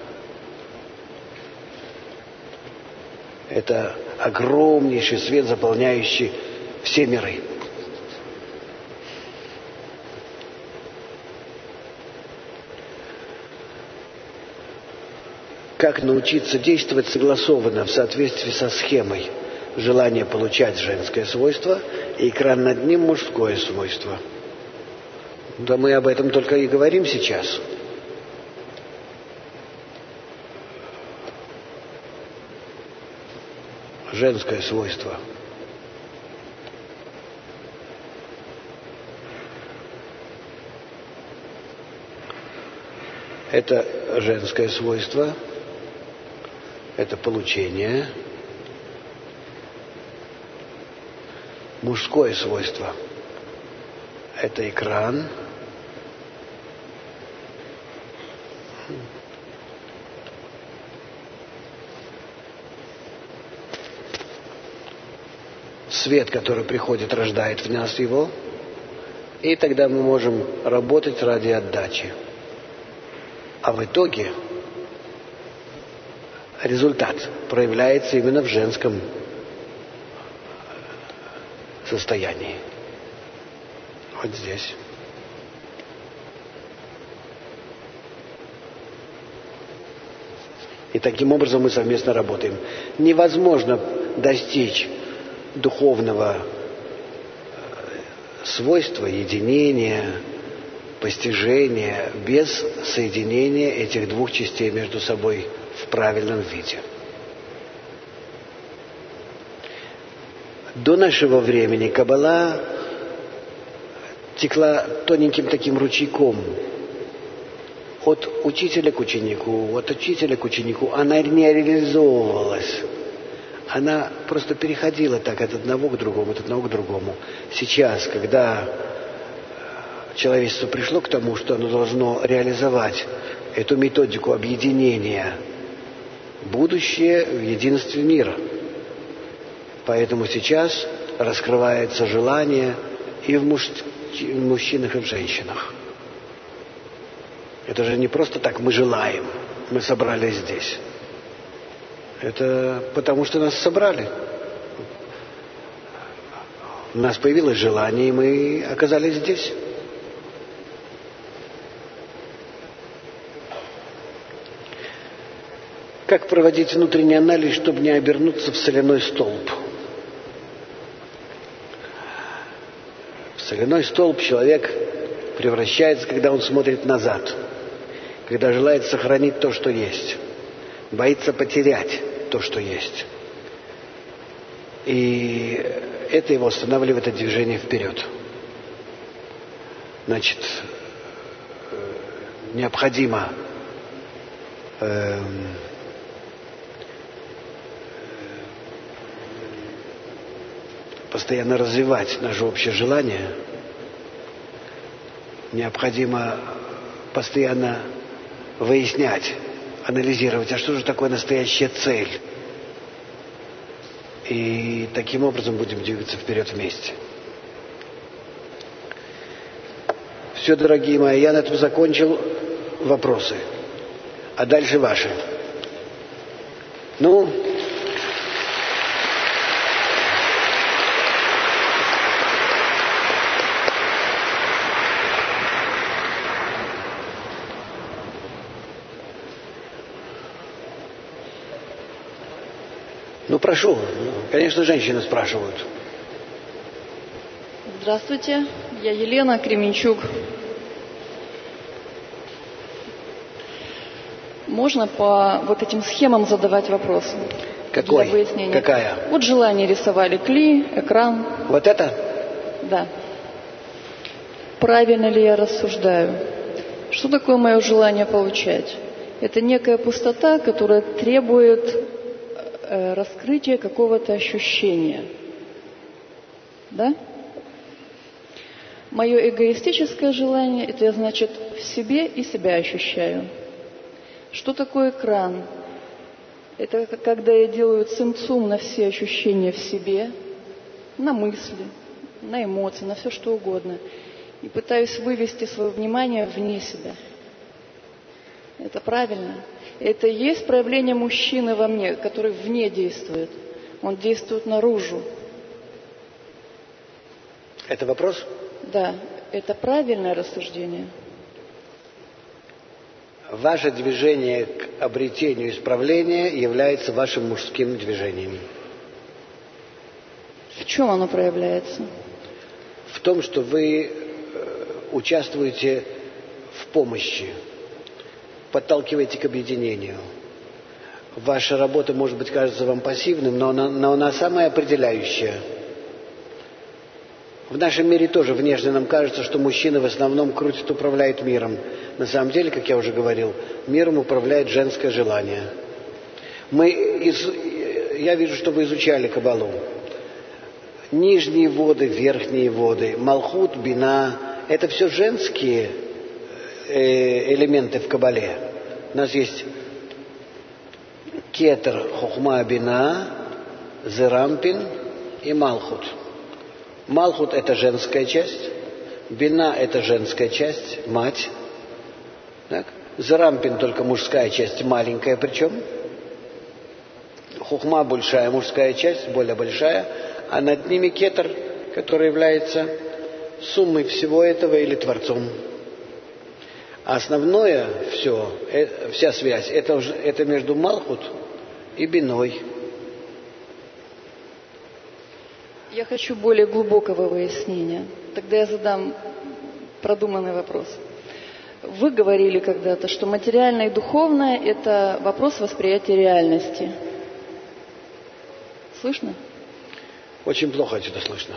Это огромнейший свет, заполняющий все миры. Как научиться действовать согласованно в соответствии со схемой? Желание получать женское свойство и экран над ним мужское свойство. Да мы об этом только и говорим сейчас. Женское свойство. Это женское свойство. Это получение. Мужское свойство — это экран. Свет, который приходит, рождает в нас его, и тогда мы можем работать ради отдачи. А в итоге результат проявляется именно в женском состоянии. Вот здесь. И таким образом мы совместно работаем. Невозможно достичь духовного свойства, единения, постижения без соединения этих двух частей между собой в правильном виде. До нашего времени Каббала текла тоненьким таким ручейком от учителя к ученику, от учителя к ученику. Она не реализовывалась. Она просто переходила так от одного к другому, от одного к другому. Сейчас, когда человечество пришло к тому, что оно должно реализовать эту методику объединения, будущее в единстве мира. Поэтому сейчас раскрывается желание и в мужчинах, и в женщинах. Это же не просто так мы желаем, мы собрались здесь. Это потому, что нас собрали. У нас появилось желание, и мы оказались здесь. Как проводить внутренний анализ, чтобы не обернуться в соляной столб? В соляной столб человек превращается, когда он смотрит назад, когда желает сохранить то, что есть, боится потерять то, что есть. И это его останавливает от движения вперед. Значит, необходимо постоянно развивать наше общее желание. Необходимо постоянно выяснять, анализировать, а что же такое настоящая цель. И таким образом будем двигаться вперед вместе. Все, дорогие мои, я на этом закончил вопросы. А дальше ваши. Ну, прошу. Конечно, женщины спрашивают. Здравствуйте, я Елена Кременчук. Можно по вот этим схемам задавать вопросы? Какой? Для выяснения. Какая? Вот желание рисовали кли, экран. Вот это? Да. Правильно ли я рассуждаю? Что такое мое желание получать? Это некая пустота, которая требует раскрытия какого-то ощущения. Да? Мое эгоистическое желание, это я, значит, в себе и себя ощущаю. Что такое экран? Это когда я делаю цимцум на все ощущения в себе, на мысли, на эмоции, на все что угодно. И пытаюсь вывести свое внимание вне себя. Это правильно. Это и есть проявление мужчины во мне, который вне действует. Он действует наружу. Это вопрос? Да, это правильное рассуждение. Ваше движение к обретению исправления является вашим мужским движением. В чем оно проявляется? В том, что вы участвуете в помощи, подталкиваете к объединению. Ваша работа, может быть, кажется вам пассивным, но она самая определяющая. В нашем мире тоже внешне нам кажется, что мужчина в основном крутит, управляет миром. На самом деле, как я уже говорил, миром управляет женское желание. Я вижу, что вы изучали Каббалу. Нижние воды, верхние воды, Малхут, Бина – это все женские элементы в Каббале. У нас есть Кетер, Хохма, Бина, Зерампин и Малхут. Малхут – это женская часть, Бина – это женская часть, мать. Так? Зерампин – только мужская часть, маленькая причем. Хохма – большая мужская часть, более большая. А над ними Кетер, который является суммой всего этого или творцом. А основное все, вся связь, это между Малхут и Биной. Я хочу более глубокого выяснения. Тогда я задам продуманный вопрос. Вы говорили когда-то, что материальное и духовное – это вопрос восприятия реальности. Слышно? Очень плохо отсюда слышно.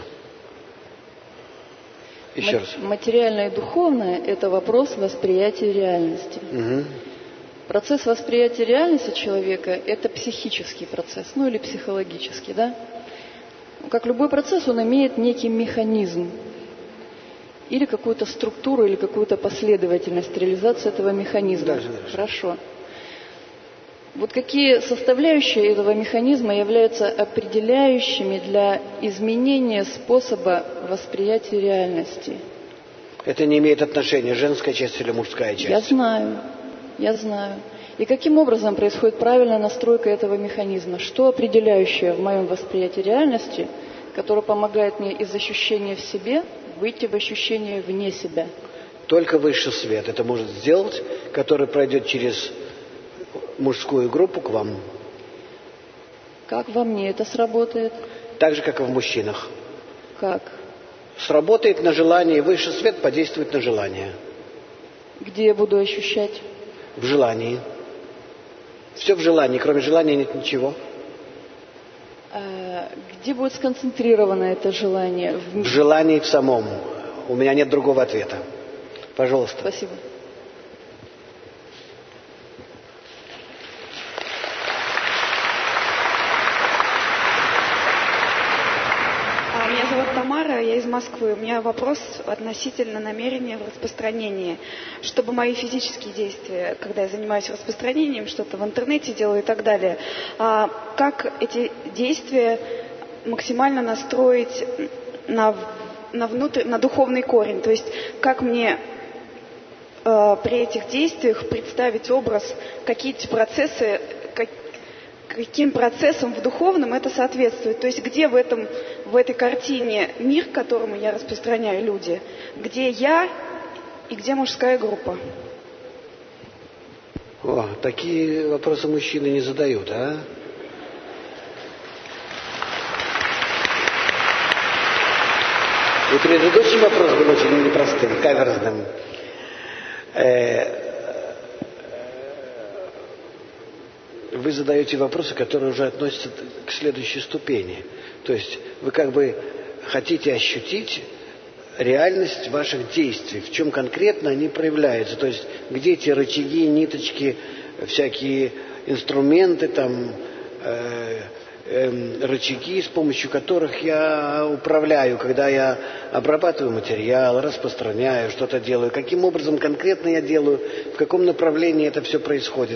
Еще раз. Материальное и духовное – это вопрос восприятия реальности. Угу. Процесс восприятия реальности человека – это психический процесс, ну или психологический, да? Как любой процесс, он имеет некий механизм или какую-то структуру, или какую-то последовательность реализации этого механизма. Даже. Хорошо. Вот какие составляющие этого механизма являются определяющими для изменения способа восприятия реальности? Это не имеет отношения, женская часть или мужская часть. Я знаю. И каким образом происходит правильная настройка этого механизма? Что определяющее в моем восприятии реальности, которое помогает мне из ощущения в себе выйти в ощущение вне себя? Только высший свет это может сделать, который пройдет через мужскую группу к вам. Как во мне это сработает? Так же, как и в мужчинах. Как? Сработает на желание, высший свет подействует на желание. Где я буду ощущать? В желании. Все в желании, кроме желания нет ничего. Где будет сконцентрировано это желание? В желании в самом. У меня нет другого ответа. Пожалуйста. Спасибо. Меня зовут Тамара, я из Москвы. У меня вопрос относительно намерения в распространении. Чтобы мои физические действия, когда я занимаюсь распространением, что-то в интернете делаю и так далее, как эти действия максимально настроить на духовный корень? То есть как мне при этих действиях представить образ, какие-то процессы, каким процессом в духовном это соответствует. То есть где в этой картине мир, к которому я распространяю люди, где я и где мужская группа? О, такие вопросы мужчины не задают, а? И предыдущий вопрос был очень непростым, каверзным. вы задаете вопросы, которые уже относятся к следующей ступени. То есть вы как бы хотите ощутить реальность ваших действий, в чем конкретно они проявляются. То есть где эти рычаги, ниточки, всякие инструменты, там, рычаги, с помощью которых я управляю, когда я обрабатываю материал, распространяю, что-то делаю. Каким образом конкретно я делаю, в каком направлении это все происходит.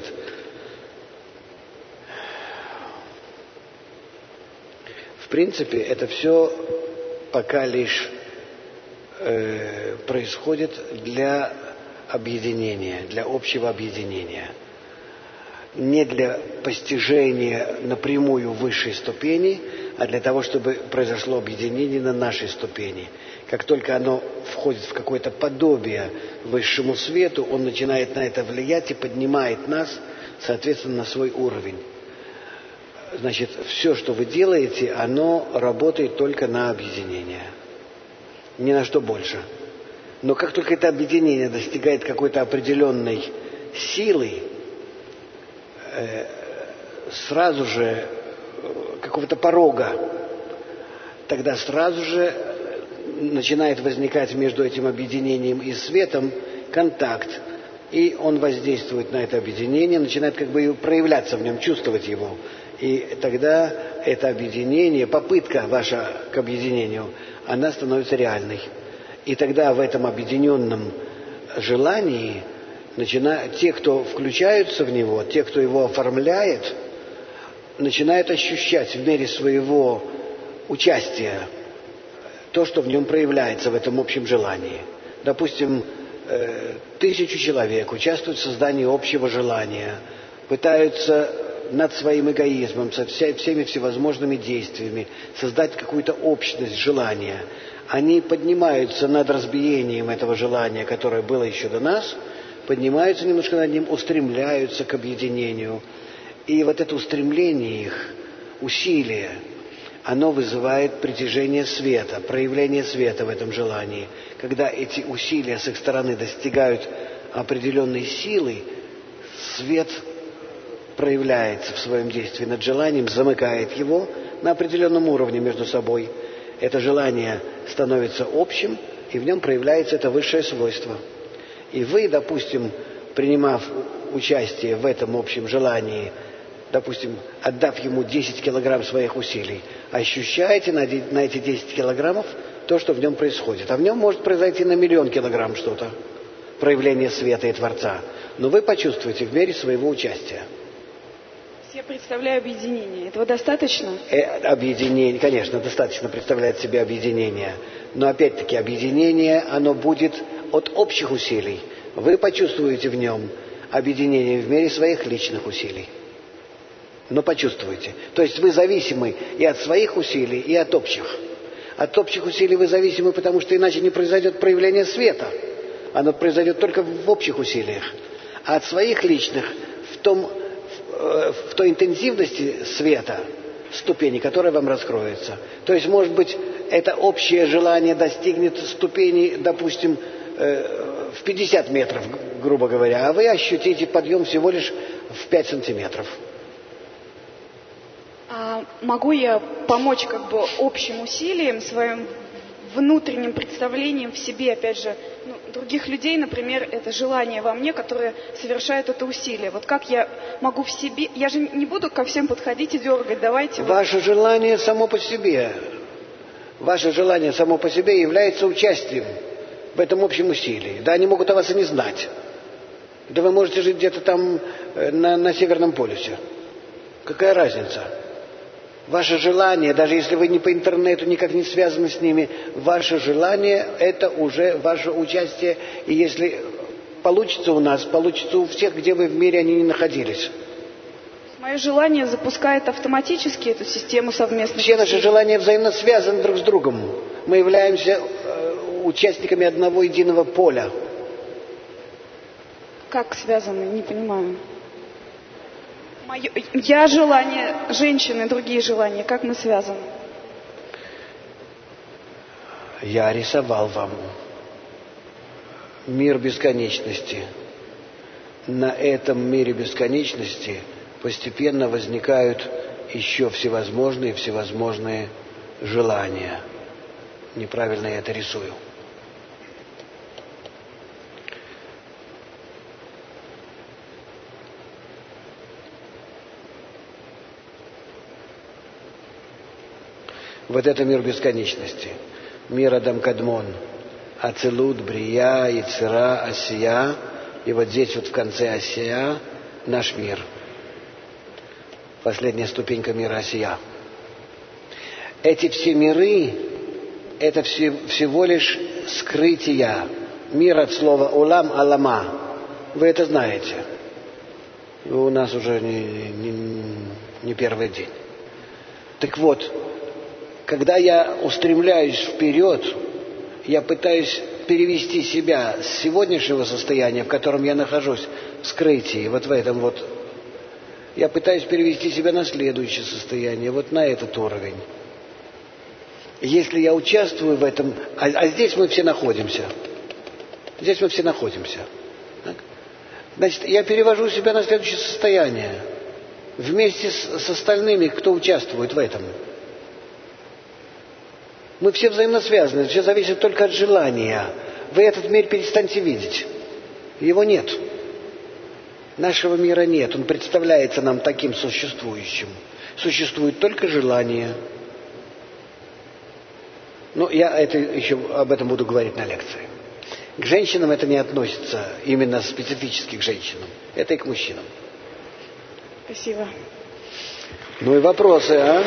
В принципе, это все пока лишь происходит для объединения, для общего объединения. Не для постижения напрямую высшей ступени, а для того, чтобы произошло объединение на нашей ступени. Как только оно входит в какое-то подобие высшему свету, он начинает на это влиять и поднимает нас, соответственно, на свой уровень. Значит, все, что вы делаете, оно работает только на объединение. Ни на что больше. Но как только это объединение достигает какой-то определенной силы, сразу же какого-то порога, тогда сразу же начинает возникать между этим объединением и светом контакт. И он воздействует на это объединение, начинает как бы проявляться в нем, чувствовать его. И тогда это объединение, попытка ваша к объединению, она становится реальной. И тогда в этом объединенном желании те, кто включаются в него, те, кто его оформляет, начинают ощущать в мере своего участия то, что в нем проявляется в этом общем желании. Допустим, 1000 человек участвуют в создании общего желания, пытаются над своим эгоизмом, со всеми всевозможными действиями создать какую-то общность желания. Они поднимаются над разбиением этого желания, которое было еще до нас, поднимаются немножко над ним, устремляются к объединению. И вот это устремление их, усилие, оно вызывает притяжение света, проявление света в этом желании. Когда эти усилия с их стороны достигают определенной силы, свет проявляется в своем действии над желанием, замыкает его на определенном уровне между собой. Это желание становится общим, и в нем проявляется это высшее свойство. И вы, допустим, принимав участие в этом общем желании, допустим, отдав ему 10 килограмм своих усилий, ощущаете на эти 10 килограммов то, что в нем происходит. А в нем может произойти на 1 000 000 килограмм что-то, проявление света и Творца. Но вы почувствуете в мере своего участия. Я представляю объединение. Этого достаточно? Объединение, конечно, достаточно представлять себе объединение. Но опять-таки объединение, оно будет от общих усилий. Вы почувствуете в нем объединение в мере своих личных усилий. Но почувствуете. То есть вы зависимы и от своих усилий, и от общих. От общих усилий вы зависимы, потому что иначе не произойдет проявление света. Оно произойдет только в общих усилиях. А от своих личных в той интенсивности света, ступени, которая вам раскроется. То есть, может быть, это общее желание достигнет ступени, допустим, в 50 метров, грубо говоря, а вы ощутите подъем всего лишь в 5 сантиметров. А могу я помочь как бы общим усилием, своим внутренним представлением в себе, опять же, других людей, например, это желание во мне, которое совершает это усилие. Вот как я могу в себе... Я же не буду ко всем подходить и дергать, давайте... Ваше желание само по себе является участием в этом общем усилии. Да, они могут о вас и не знать. Да вы можете жить где-то там на Северном полюсе. Какая разница? Ваше желание, даже если вы не по интернету, никак не связаны с ними, ваше желание – это уже ваше участие. И если получится у нас, получится у всех, где вы в мире они не находились. Мое желание запускает автоматически эту систему совместных Все наши желания взаимно связаны друг с другом. Мы являемся участниками одного единого поля. Как связаны? Не понимаю. Я желание женщины, другие желания. Как мы связаны? Я рисовал вам мир бесконечности. На этом мире бесконечности постепенно возникают еще всевозможные желания. Неправильно я это рисую. Вот это мир бесконечности. Мир Адам Кадмон. Ацилут, Брия, Ицера, Асия. И вот здесь вот в конце Асия наш мир. Последняя ступенька мира Асия. Эти все миры, это всего лишь скрытия. Мир от слова улам, алама. Вы это знаете. У нас уже не первый день. Так вот, когда я устремляюсь вперед, я пытаюсь перевести себя с сегодняшнего состояния, в котором я нахожусь, в скрытии, вот в этом вот, я пытаюсь перевести себя на следующее состояние, вот на этот уровень. Если я участвую в этом, а здесь мы все находимся. Здесь мы все находимся. Так? Значит, я перевожу себя на следующее состояние. Вместе с остальными, кто участвует в этом. Мы все взаимно связаны, все зависит только от желания. Вы этот мир перестаньте видеть. Его нет. Нашего мира нет. Он представляется нам таким существующим. Существует только желание. Ну, я еще об этом буду говорить на лекции. К женщинам это не относится именно специфически к женщинам. Это и к мужчинам. Спасибо. Ну и вопросы, а?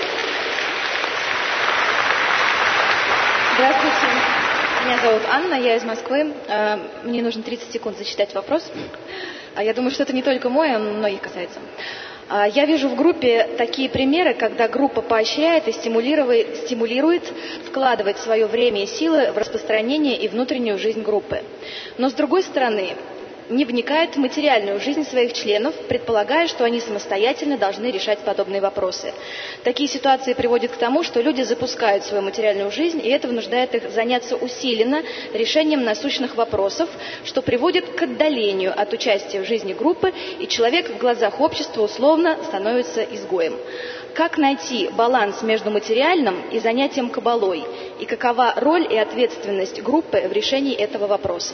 Здравствуйте. Меня зовут Анна, я из Москвы. Мне нужно 30 секунд зачитать вопрос. Я думаю, что это не только мой, он многих касается. Я вижу в группе такие примеры, когда группа поощряет и стимулирует вкладывать свое время и силы в распространение и внутреннюю жизнь группы. Но с другой стороны, не вникает в материальную жизнь своих членов, предполагая, что они самостоятельно должны решать подобные вопросы. Такие ситуации приводят к тому, что люди запускают свою материальную жизнь, и это вынуждает их заняться усиленно решением насущных вопросов, что приводит к отдалению от участия в жизни группы, и человек в глазах общества условно становится изгоем. Как найти баланс между материальным и занятием кабалой, и какова роль и ответственность группы в решении этого вопроса?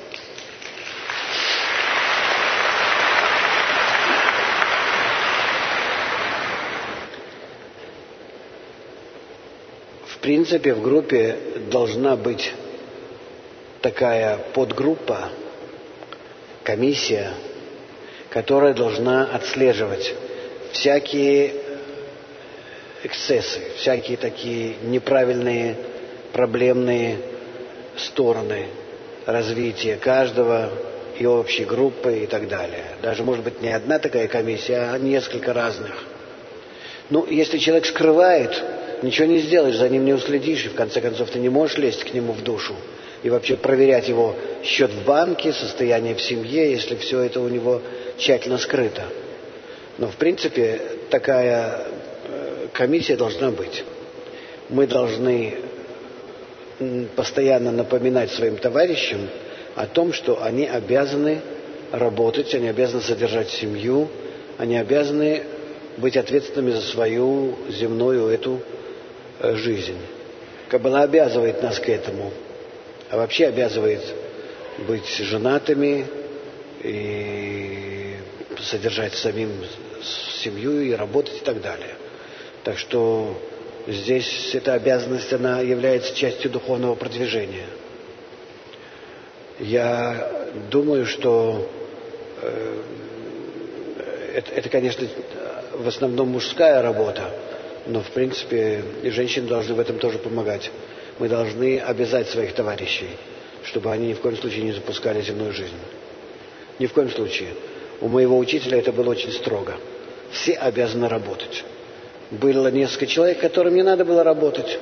В принципе, в группе должна быть такая подгруппа, комиссия, которая должна отслеживать всякие эксцессы, всякие такие неправильные, проблемные стороны развития каждого и общей группы и так далее. Даже, может быть, не одна такая комиссия, а несколько разных. Ну, если человек скрывает, ничего не сделаешь, за ним не уследишь, и в конце концов ты не можешь лезть к нему в душу и вообще проверять его счет в банке, состояние в семье, если все это у него тщательно скрыто. Но в принципе такая комиссия должна быть. Мы должны постоянно напоминать своим товарищам о том, что они обязаны работать, они обязаны содержать семью, они обязаны быть ответственными за свою земную эту жизнь. Каббала обязывает нас к этому, а вообще обязывает быть женатыми и содержать самим семью и работать и так далее. Так что здесь эта обязанность, она является частью духовного продвижения. Я думаю, что это, конечно, в основном мужская работа, но, в принципе, и женщины должны в этом тоже помогать. Мы должны обязать своих товарищей, чтобы они ни в коем случае не запускали земную жизнь. Ни в коем случае. У моего учителя это было очень строго. Все обязаны работать. Было несколько человек, которым не надо было работать.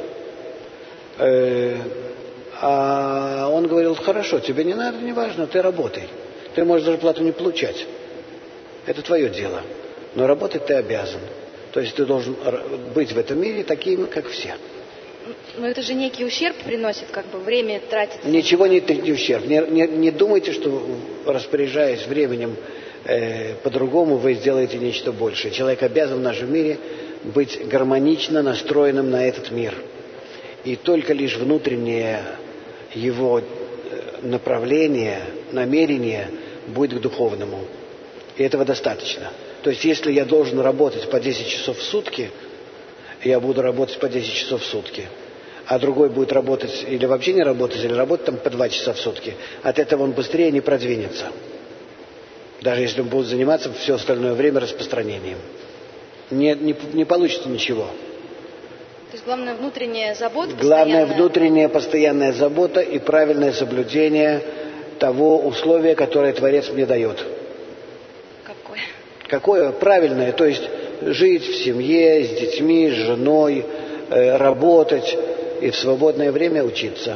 А он говорил: хорошо, тебе не надо, не важно, ты работай. Ты можешь зарплату не получать. Это твое дело. Но работать ты обязан. То есть ты должен быть в этом мире таким, как все. Но это же некий ущерб приносит, как бы время тратится. Ничего не ущерб. Не думайте, что, распоряжаясь временем по-другому вы сделаете нечто большее. Человек обязан в нашем мире быть гармонично настроенным на этот мир. И только лишь внутреннее его направление, намерение будет к духовному. И этого достаточно. То есть, если я должен работать по 10 часов в сутки, я буду работать по 10 часов в сутки. А другой будет работать или вообще не работать, или работать там по 2 часа в сутки. От этого он быстрее не продвинется. Даже если он будет заниматься все остальное время распространением. Не получится ничего. То есть главное внутренняя забота. Главное внутренняя постоянная забота и правильное соблюдение того условия, которое Творец мне дает. Какое? Какое? Правильное. То есть жить в семье, с детьми, с женой, работать и в свободное время учиться.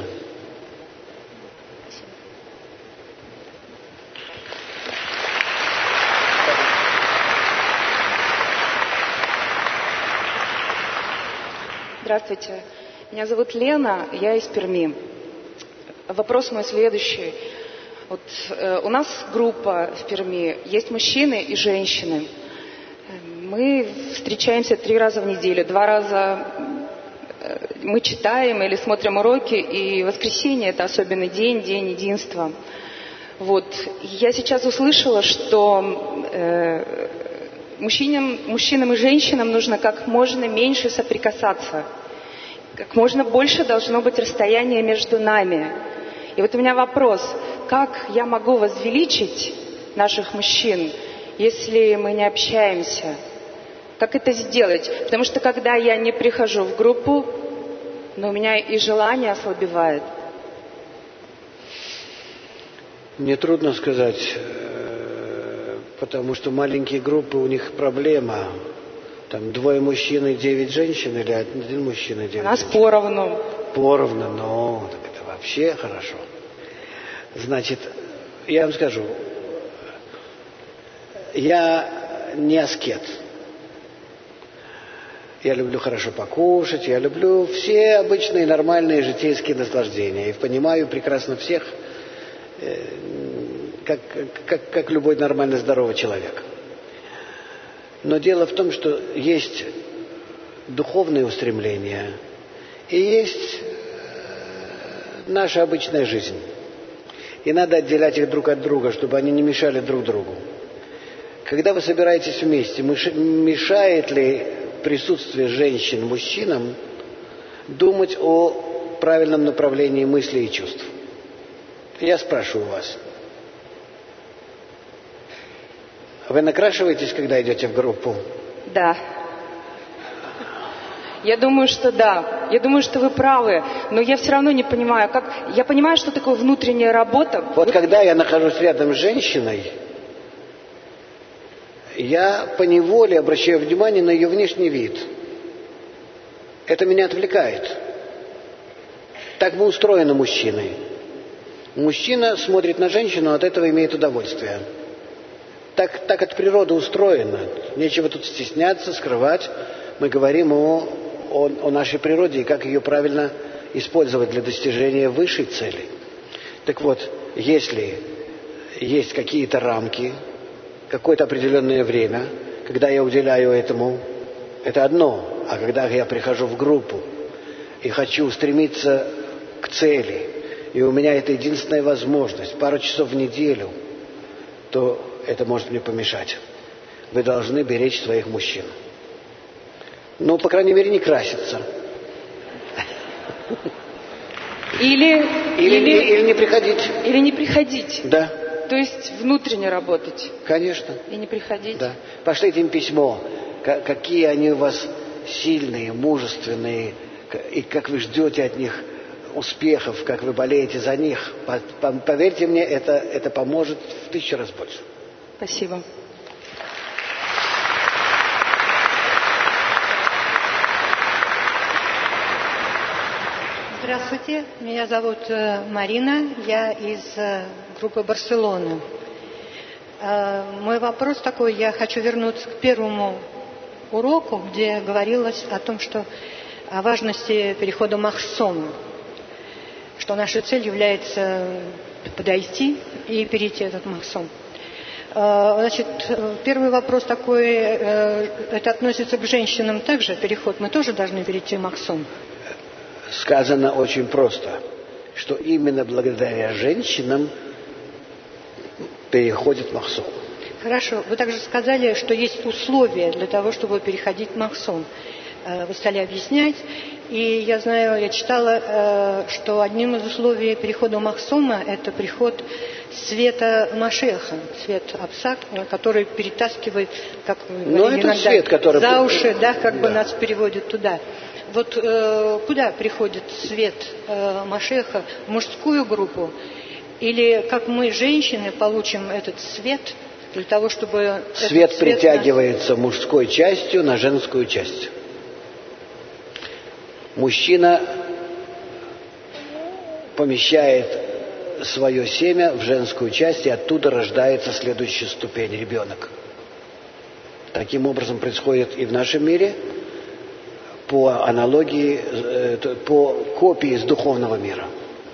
Здравствуйте. Меня зовут Лена, я из Перми. Вопрос мой следующий. Вот, у нас группа в Перми, есть мужчины и женщины. Мы встречаемся 3 раза в неделю. 2 раза мы читаем или смотрим уроки, и воскресенье – это особенный день, день единства. Вот. Я сейчас услышала, что мужчинам и женщинам нужно как можно меньше соприкасаться. Как можно больше должно быть расстояние между нами. И вот у меня вопрос, как я могу возвеличить наших мужчин, если мы не общаемся? Как это сделать? Потому что когда я не прихожу в группу, но у меня и желание ослабевает. Мне трудно сказать, потому что маленькие группы, у них проблема. Там 2 мужчин и 9 женщин, или 1 мужчина и 9 женщин? У нас поровну. Поровну, но так это вообще хорошо. Значит, я вам скажу, я не аскет. Я люблю хорошо покушать, я люблю все обычные нормальные житейские наслаждения. И понимаю прекрасно всех, как любой нормально здоровый человек. Но дело в том, что есть духовные устремления и есть наша обычная жизнь. И надо отделять их друг от друга, чтобы они не мешали друг другу. Когда вы собираетесь вместе, мешает ли присутствие женщин мужчинам думать о правильном направлении мыслей и чувств? Я спрашиваю вас. Вы накрашиваетесь, когда идете в группу? Да. Я думаю, что да. Я думаю, что вы правы. Но я все равно не понимаю, как... Я понимаю, что такое внутренняя работа. Вот когда я нахожусь рядом с женщиной, я поневоле обращаю внимание на ее внешний вид. Это меня отвлекает. Так мы устроены мужчиной. Мужчина смотрит на женщину, от этого имеет удовольствие. Так от природы устроено. Нечего тут стесняться, скрывать. Мы говорим о нашей природе и как ее правильно использовать для достижения высшей цели. Так вот, если есть какие-то рамки, какое-то определенное время, когда я уделяю этому, это одно. А когда я прихожу в группу и хочу стремиться к цели, и у меня это единственная возможность, пару часов в неделю, то это может мне помешать. Вы должны беречь своих мужчин. Ну, по крайней мере, не краситься. Или не приходить. Или не приходить. Да. То есть внутренне работать. Конечно. И не приходить. Да. Пошлите им письмо. Какие они у вас сильные, мужественные, и как вы ждете от них успехов, как вы болеете за них. Поверьте мне, это поможет в 1000 раз больше. Спасибо. Здравствуйте, меня зовут Марина, я из группы «Барселона». Мой вопрос такой, я хочу вернуться к первому уроку, где говорилось о том, что о важности перехода махсом, что наша цель является подойти и перейти этот махсом. Значит, первый вопрос такой, это относится к женщинам также, переход, мы тоже должны перейти в Махсум? Сказано очень просто, что именно благодаря женщинам переходит в Махсум. Хорошо. Вы также сказали, что есть условия для того, чтобы переходить в Махсум. Вы стали объяснять. И я знаю, я читала, что одним из условий перехода в Махсума это приход света Машеха, свет Апсак, который перетаскивает, как вы говорили, иногда свет, который... за уши, да, как бы нас переводит туда. Вот куда приходит свет Машеха? В мужскую группу? Или как мы, женщины, получим этот свет для того, чтобы... Свет притягивается мужской частью на женскую часть. Мужчина помещает свое семя в женскую часть, и оттуда рождается следующая ступень, ребенок. Таким образом происходит и в нашем мире, по аналогии, по копии из духовного мира.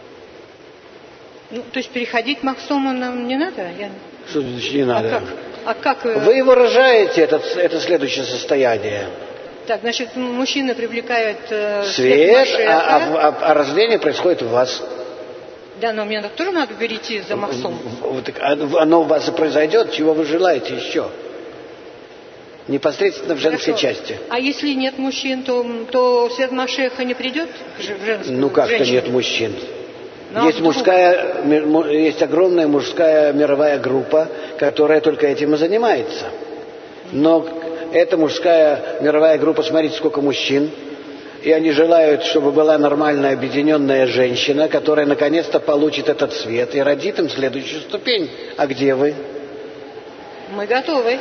Ну, то есть переходить к Махсуму нам не надо? Что значит не надо? Как? Вы выражаете это следующее состояние. Так, значит, мужчина привлекает свет, а разление происходит в вас. Да, но мне тоже надо перейти за Махсум. Оно у вас и произойдет, чего вы желаете еще. Непосредственно в женской части. А если нет мужчин, то свет Машеха не придет в женскую? Ну как-то нет мужчин. Есть огромная мужская мировая группа, которая только этим и занимается. Но эта мужская мировая группа, смотрите, сколько мужчин, и они желают, чтобы была нормальная объединенная женщина, которая наконец-то получит этот свет и родит им следующую ступень. А где вы? Мы готовы.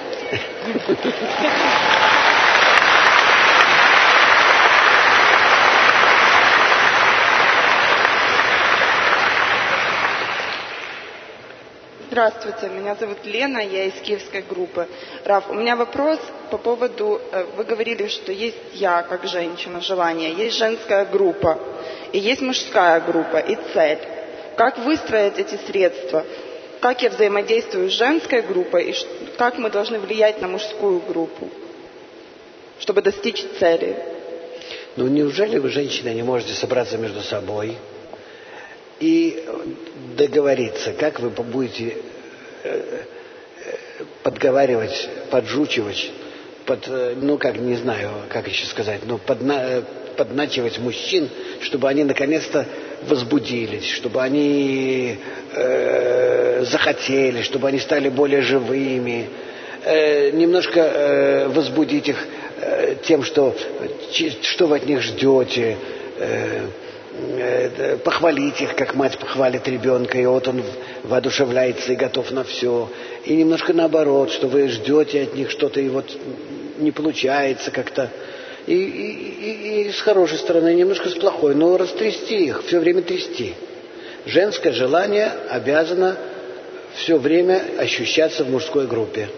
Здравствуйте, меня зовут Лена, я из киевской группы. Раф, у меня вопрос по поводу, вы говорили, что есть я как женщина, желание, есть женская группа, и есть мужская группа, и цель. Как выстроить эти средства? Как я взаимодействую с женской группой, и как мы должны влиять на мужскую группу, чтобы достичь цели? Ну неужели вы, женщины, не можете собраться между собой и договориться, как вы будете подговаривать, поджучивать, не знаю, как еще сказать, подначивать мужчин, чтобы они наконец-то возбудились, чтобы они захотели, чтобы они стали более живыми, немножко возбудить их тем, что вы от них ждете, похвалить их, как мать похвалит ребенка, и вот он воодушевляется и готов на все. И немножко наоборот, что вы ждете от них что-то, и вот не получается как-то. И с хорошей стороны, немножко с плохой, но растрясти их, все время трясти. Женское желание обязано все время ощущаться в мужской группе.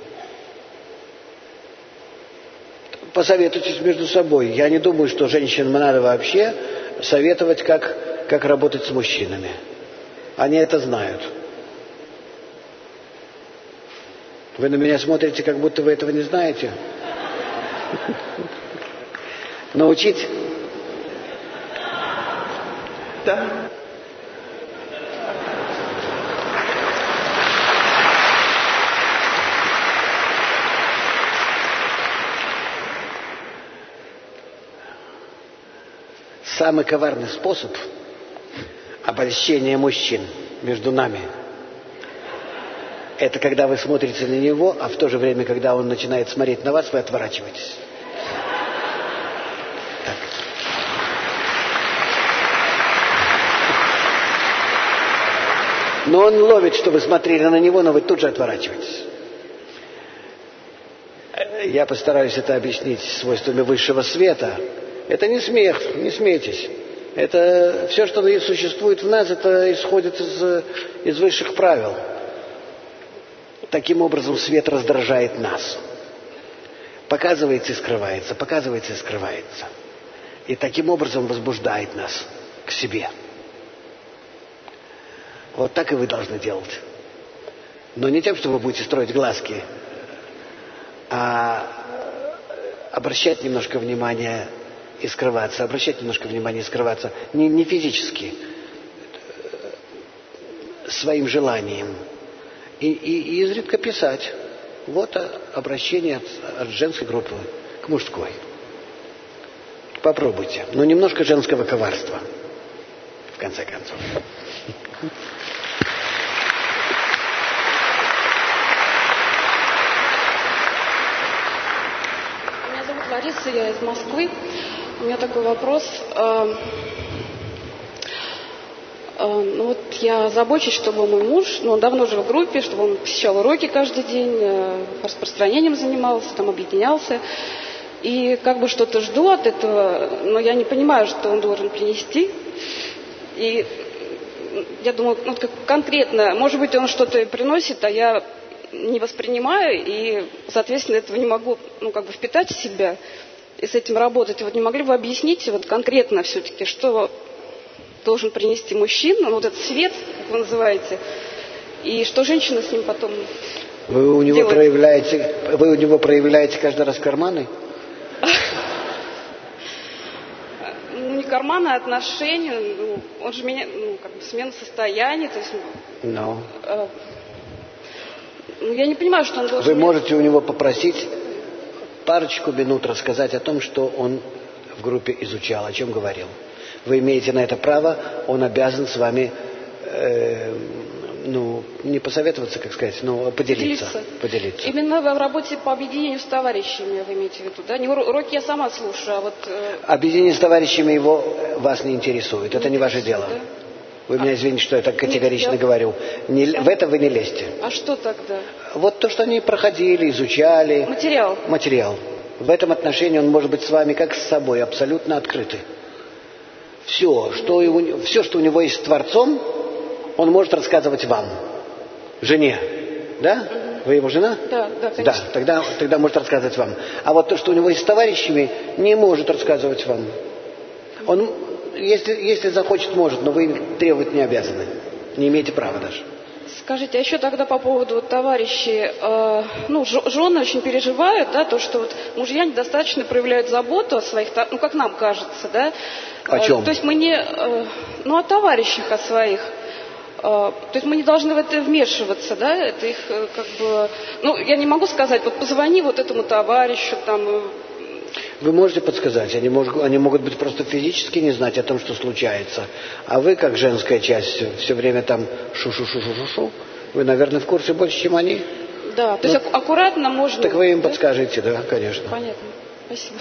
Посоветуйтесь между собой. Я не думаю, что женщинам надо вообще советовать, как работать с мужчинами. Они это знают. Вы на меня смотрите, как будто вы этого не знаете. Научить? Да. Самый коварный способ обольщения мужчин между нами — это когда вы смотрите на него, а в то же время, когда он начинает смотреть на вас, вы отворачиваетесь. Так. Но он ловит, что вы смотрели на него, но вы тут же отворачиваетесь. Я постараюсь это объяснить свойствами высшего света. Это не смех, не смейтесь. Это все, что существует в нас, это исходит из высших правил. Таким образом, свет раздражает нас. Показывается и скрывается, показывается и скрывается. И таким образом возбуждает нас к себе. Вот так и вы должны делать. Но не тем, что вы будете строить глазки, а обращать немножко внимания и скрываться, не физически, своим желанием. И изредка писать. Вот обращение от женской группы к мужской. Попробуйте. Но немножко женского коварства, в конце концов. Меня зовут Лариса, я из Москвы. У меня такой вопрос. Ну вот я забочусь, чтобы мой муж, он давно жил в группе, чтобы он посещал уроки каждый день, распространением занимался, там объединялся. И как бы что-то жду от этого, но я не понимаю, что он должен принести. И я думаю, ну, как конкретно, может быть, он что-то приносит, а я не воспринимаю, и, соответственно, этого не могу, впитать в себя и с этим работать. И вот не могли бы вы объяснить вот конкретно все-таки, что должен принести мужчина, вот этот свет, как вы называете, и что женщина с ним потом Вы у него проявляете каждый раз карманы? Не карманы, а отношения. Он же меня, смена состояния. То есть, я не понимаю, что он должен... Вы можете у него попросить парочку минут рассказать о том, что он в группе изучал, о чем говорил. Вы имеете на это право, он обязан с вами, не посоветоваться, как сказать, но поделиться. Именно в работе по объединению с товарищами, вы имеете в виду, да? Не уроки я сама слушаю, а вот... Объединение с товарищами вас не интересует, это не ваше дело. Да? Вы меня извините, что я так категорично говорю. В это вы не лезьте. А что тогда? Вот то, что они проходили, изучали. Материал. В этом отношении он может быть с вами как с собой, абсолютно открытый. Все, что у него есть с Творцом, он может рассказывать вам, жене. Да? Вы его жена? Да, конечно. Да, тогда может рассказывать вам. А вот то, что у него есть с товарищами, не может рассказывать вам. Он, если захочет, может, но вы требовать не обязаны. Не имеете права даже. Скажите, а еще тогда по поводу товарищей, жены очень переживают, да, то, что вот мужья недостаточно проявляют заботу о своих, как нам кажется, да. О чем? То есть мы не, о товарищах, о своих. То есть мы не должны в это вмешиваться, да, это их я не могу сказать, вот позвони вот этому товарищу, там. Вы можете подсказать, они могут быть просто физически не знать о том, что случается. А вы, как женская часть, все время там шу-шу-шу-шу-шу-шу, вы, наверное, в курсе больше, чем они. Да, то есть аккуратно можно... Так вы им подскажите, да, конечно. Понятно, спасибо.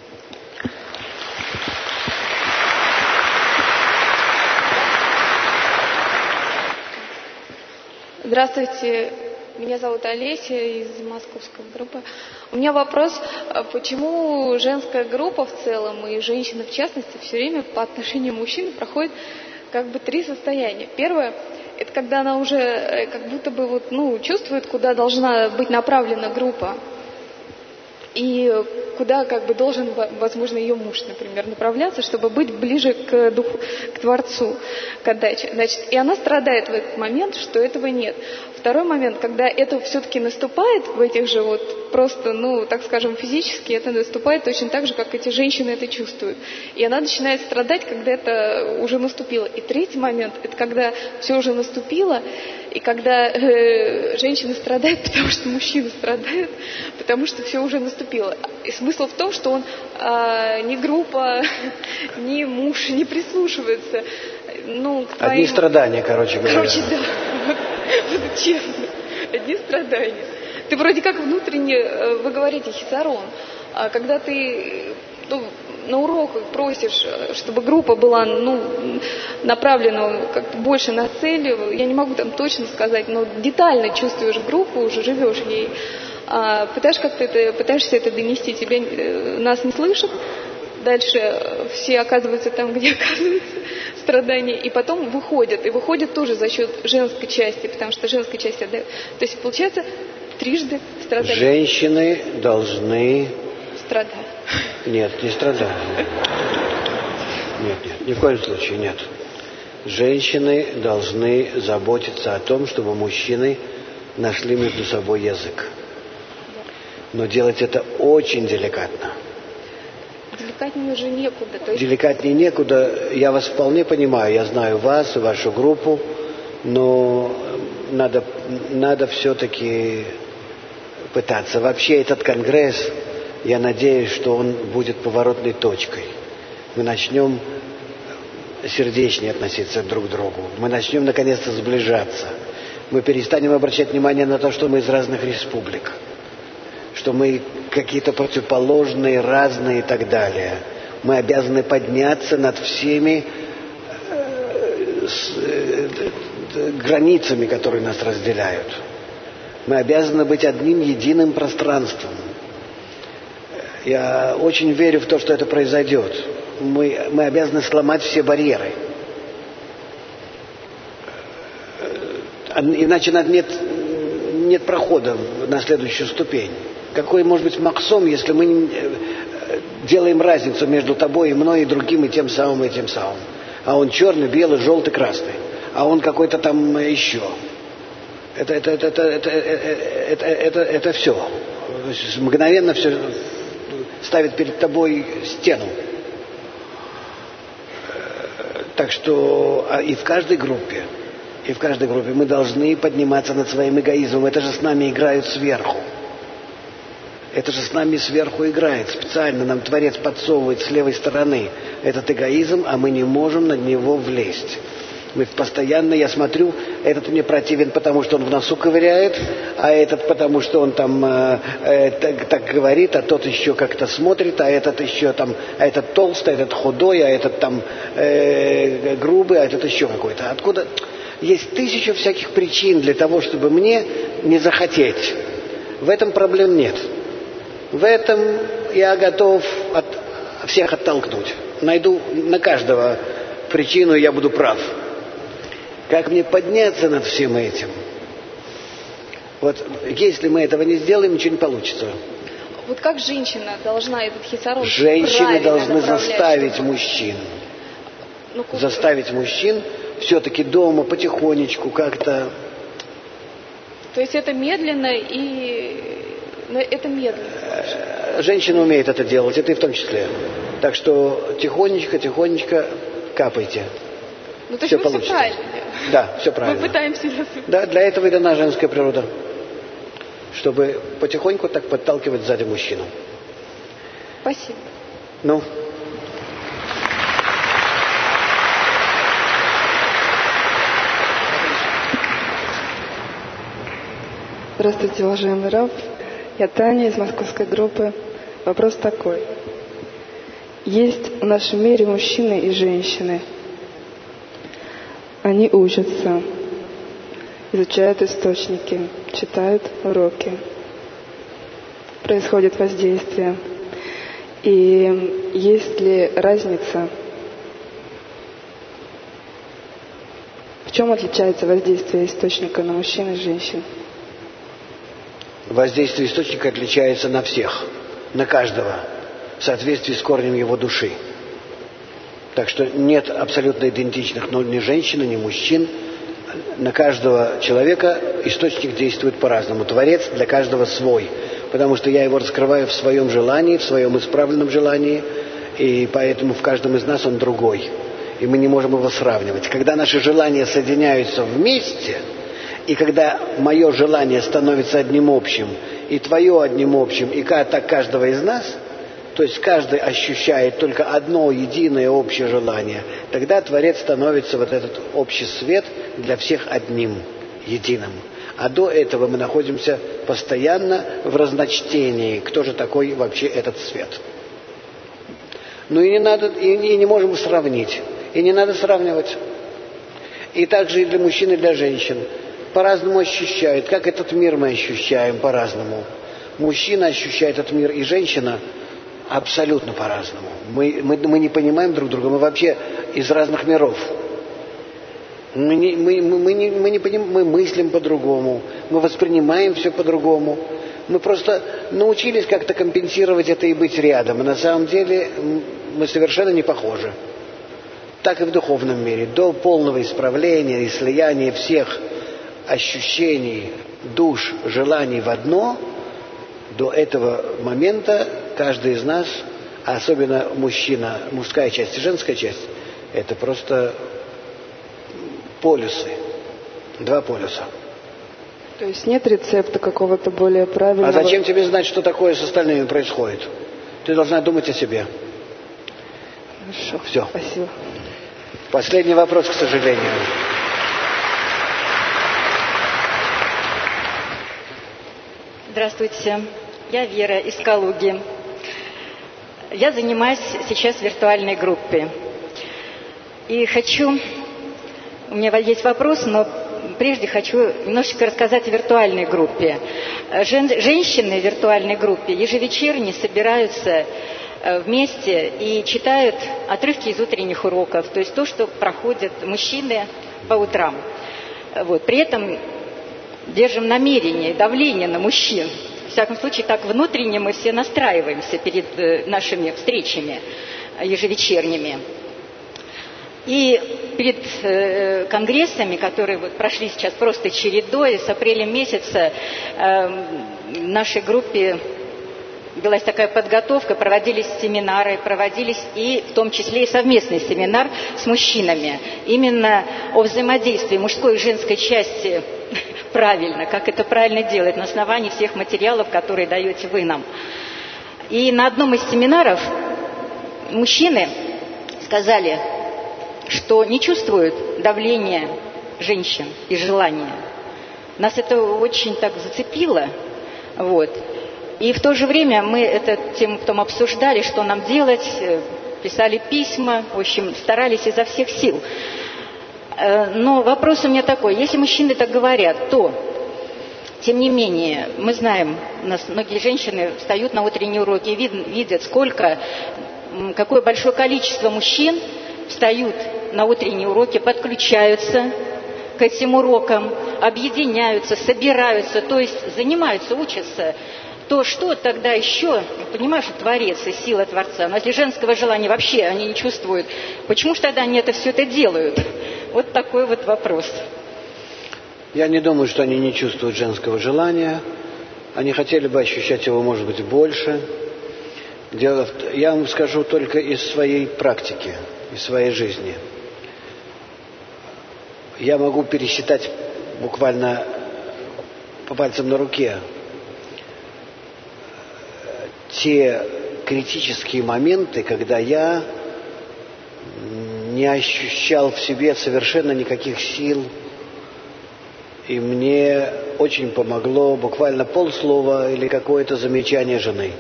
Здравствуйте, меня зовут Олеся из московской группы. У меня вопрос, почему женская группа в целом и женщины в частности все время по отношению к мужчинам проходит три состояния. Первое, это когда она уже как будто бы чувствует, куда должна быть направлена группа. И куда должен, возможно, ее муж, например, направляться, чтобы быть ближе к духу, к Творцу, к отдаче. Значит, и она страдает в этот момент, что этого нет. Второй момент, когда это все-таки наступает в этих же просто, так скажем, физически, это наступает точно так же, как эти женщины это чувствуют. И она начинает страдать, когда это уже наступило. И третий момент, это когда все уже наступило, и когда женщина страдает, потому что мужчина страдает, потому что все уже наступило. И смысл в том, что он ни группа, ни муж не прислушивается. К твоим... Одни страдания, короче говоря. Да. Вот честно. Одни страдания. Ты вроде как внутренне, вы говорите, хисарон. А когда ты на уроках просишь, чтобы группа была направлена как-то больше на цель, я не могу там точно сказать, но детально чувствуешь группу, уже живешь в ней, пытаешься это донести, нас не слышат, дальше все оказываются там, где оказываются страдания, и потом выходят. И выходят тоже за счет женской части, потому что женская часть отдает. То есть получается трижды страдания. Женщины должны... Страдать. Нет, не страдать. Нет, ни в коем случае нет. Женщины должны заботиться о том, чтобы мужчины нашли между собой язык. Но делать это очень деликатно. Деликатнее уже некуда. То есть... Деликатнее некуда. Я вас вполне понимаю. Я знаю вас и вашу группу. Но надо все-таки пытаться. Вообще этот конгресс, я надеюсь, что он будет поворотной точкой. Мы начнем сердечнее относиться друг к другу. Мы начнем наконец-то сближаться. Мы перестанем обращать внимание на то, что мы из разных республик, что мы какие-то противоположные, разные и так далее. Мы обязаны подняться над всеми границами, которые нас разделяют. Мы обязаны быть одним единым пространством. Я очень верю в то, что это произойдет. Мы обязаны сломать все барьеры. Иначе нет прохода на следующую ступень. Какой может быть максом, если мы делаем разницу между тобой и мной, и другим, и тем самым, и тем самым. А он черный, белый, желтый, красный. А он какой-то там еще. Это все. Мгновенно все ставит перед тобой стену. Так что и в каждой группе мы должны подниматься над своим эгоизмом. Это же с нами играют сверху. Это же с нами сверху играет. Специально нам Творец подсовывает с левой стороны этот эгоизм, а мы не можем на него влезть. Мы постоянно, я смотрю, этот мне противен, потому что он в носу ковыряет, а этот потому что он там так говорит, а тот еще как-то смотрит, а этот еще там, а этот толстый, а этот худой, а этот там грубый, а этот еще какой-то. Откуда? Есть тысяча всяких причин для того, чтобы мне не захотеть. В этом проблем нет. В этом я готов всех оттолкнуть. Найду на каждого причину, я буду прав. Как мне подняться над всем этим? Вот если мы этого не сделаем, ничего не получится. Вот как женщина должна этот хисарон Женщины должны направлять? Заставить мужчин все-таки дома потихонечку как-то. То есть это медленно и... Это медленно. Женщина умеет это делать, это и в том числе. Так что тихонечко капайте. Ну, то есть мы все правильно. Да, все правильно. Мы пытаемся. Да, для этого и дана женская природа. Чтобы потихоньку так подталкивать сзади мужчину. Спасибо. Ну. Здравствуйте, уважаемый Рав. Я Таня из московской группы. Вопрос такой. Есть в нашем мире мужчины и женщины. Они учатся, изучают источники, читают уроки. Происходит воздействие. И есть ли разница? В чем отличается воздействие источника на мужчин и женщин? Воздействие источника отличается на всех, на каждого, в соответствии с корнем его души. Так что нет абсолютно идентичных ни женщин, ни мужчин. На каждого человека источник действует по-разному. Творец для каждого свой. Потому что я его раскрываю в своем желании, в своем исправленном желании. И поэтому в каждом из нас он другой. И мы не можем его сравнивать. Когда наши желания соединяются вместе, и когда мое желание становится одним общим, и твое одним общим, и так каждого из нас, то есть каждый ощущает только одно единое общее желание, тогда Творец становится вот этот общий свет для всех одним, единым. А до этого мы находимся постоянно в разночтении, кто же такой вообще этот свет. Ну и не надо, и не можем сравнить, и не надо сравнивать. И также и для мужчин, и для женщин. По-разному ощущают, как этот мир мы ощущаем по-разному. Мужчина ощущает этот мир, и женщина абсолютно по-разному. Мы не понимаем друг друга, мы вообще из разных миров. Мы не понимаем, мы мыслим по-другому, мы воспринимаем все по-другому. Мы просто научились как-то компенсировать это и быть рядом. И на самом деле мы совершенно не похожи. Так и в духовном мире. До полного исправления и слияния всех ощущений, душ, желаний в одно, до этого момента каждый из нас, а особенно мужчина, мужская часть и женская часть, это просто полюсы, два полюса. То есть нет рецепта какого-то более правильного? А зачем тебе знать, что такое с остальными происходит? Ты должна думать о себе. Хорошо. Все. Спасибо. Последний вопрос, к сожалению. Здравствуйте. Я Вера из Калуги. Я занимаюсь сейчас в виртуальной группе. И у меня есть вопрос, но прежде хочу немножечко рассказать о виртуальной группе. Женщины в виртуальной группе ежевечерне собираются вместе и читают отрывки из утренних уроков, то есть то, что проходят мужчины по утрам. Вот. При этом держим намерение, давление на мужчин. В всяком случае, так внутренне мы все настраиваемся перед нашими встречами ежевечерними. И перед конгрессами, которые вот прошли сейчас просто чередой, с апреля месяца в нашей группе велась такая подготовка, проводились семинары, проводились и в том числе и совместный семинар с мужчинами. Именно о взаимодействии мужской и женской части правильно, как это правильно делать на основании всех материалов, которые даете вы нам. И на одном из семинаров мужчины сказали, что не чувствуют давления женщин и желания. Нас это очень так зацепило. Вот. И в то же время мы эту тему потом обсуждали, что нам делать, писали письма, в общем, старались изо всех сил. Но вопрос у меня такой, если мужчины так говорят, то, тем не менее, мы знаем, у нас многие женщины встают на утренние уроки и видят, какое большое количество мужчин встают на утренние уроки, подключаются к этим урокам, объединяются, собираются, то есть занимаются, учатся. То что тогда еще, понимаешь, Творец и сила Творца, но если женского желания вообще они не чувствуют, почему же тогда они все это делают? Вот такой вот вопрос. Я не думаю, что они не чувствуют женского желания. Они хотели бы ощущать его, может быть, больше. Я вам скажу только из своей практики, из своей жизни. Я могу пересчитать буквально по пальцам на руке те критические моменты, когда я не ощущал в себе совершенно никаких сил, и мне очень помогло буквально полслова или какое-то замечание жены.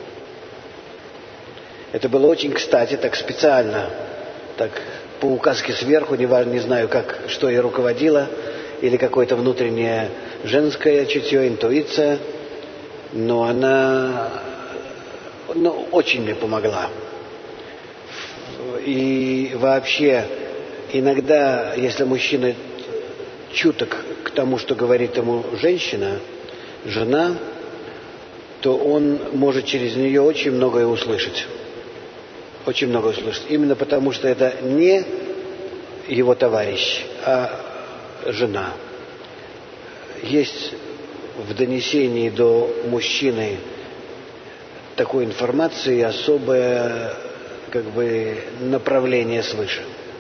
Это было очень кстати, так специально, так по указке сверху, не знаю, что ей руководило, или какое-то внутреннее женское чутье, интуиция, но она очень мне помогла. И вообще, иногда, если мужчина чуток к тому, что говорит ему женщина, жена, то он может через нее очень многое услышать. Очень многое услышать. Именно потому, что это не его товарищ, а жена. Есть в донесении до мужчины такой информации особое направление свыше.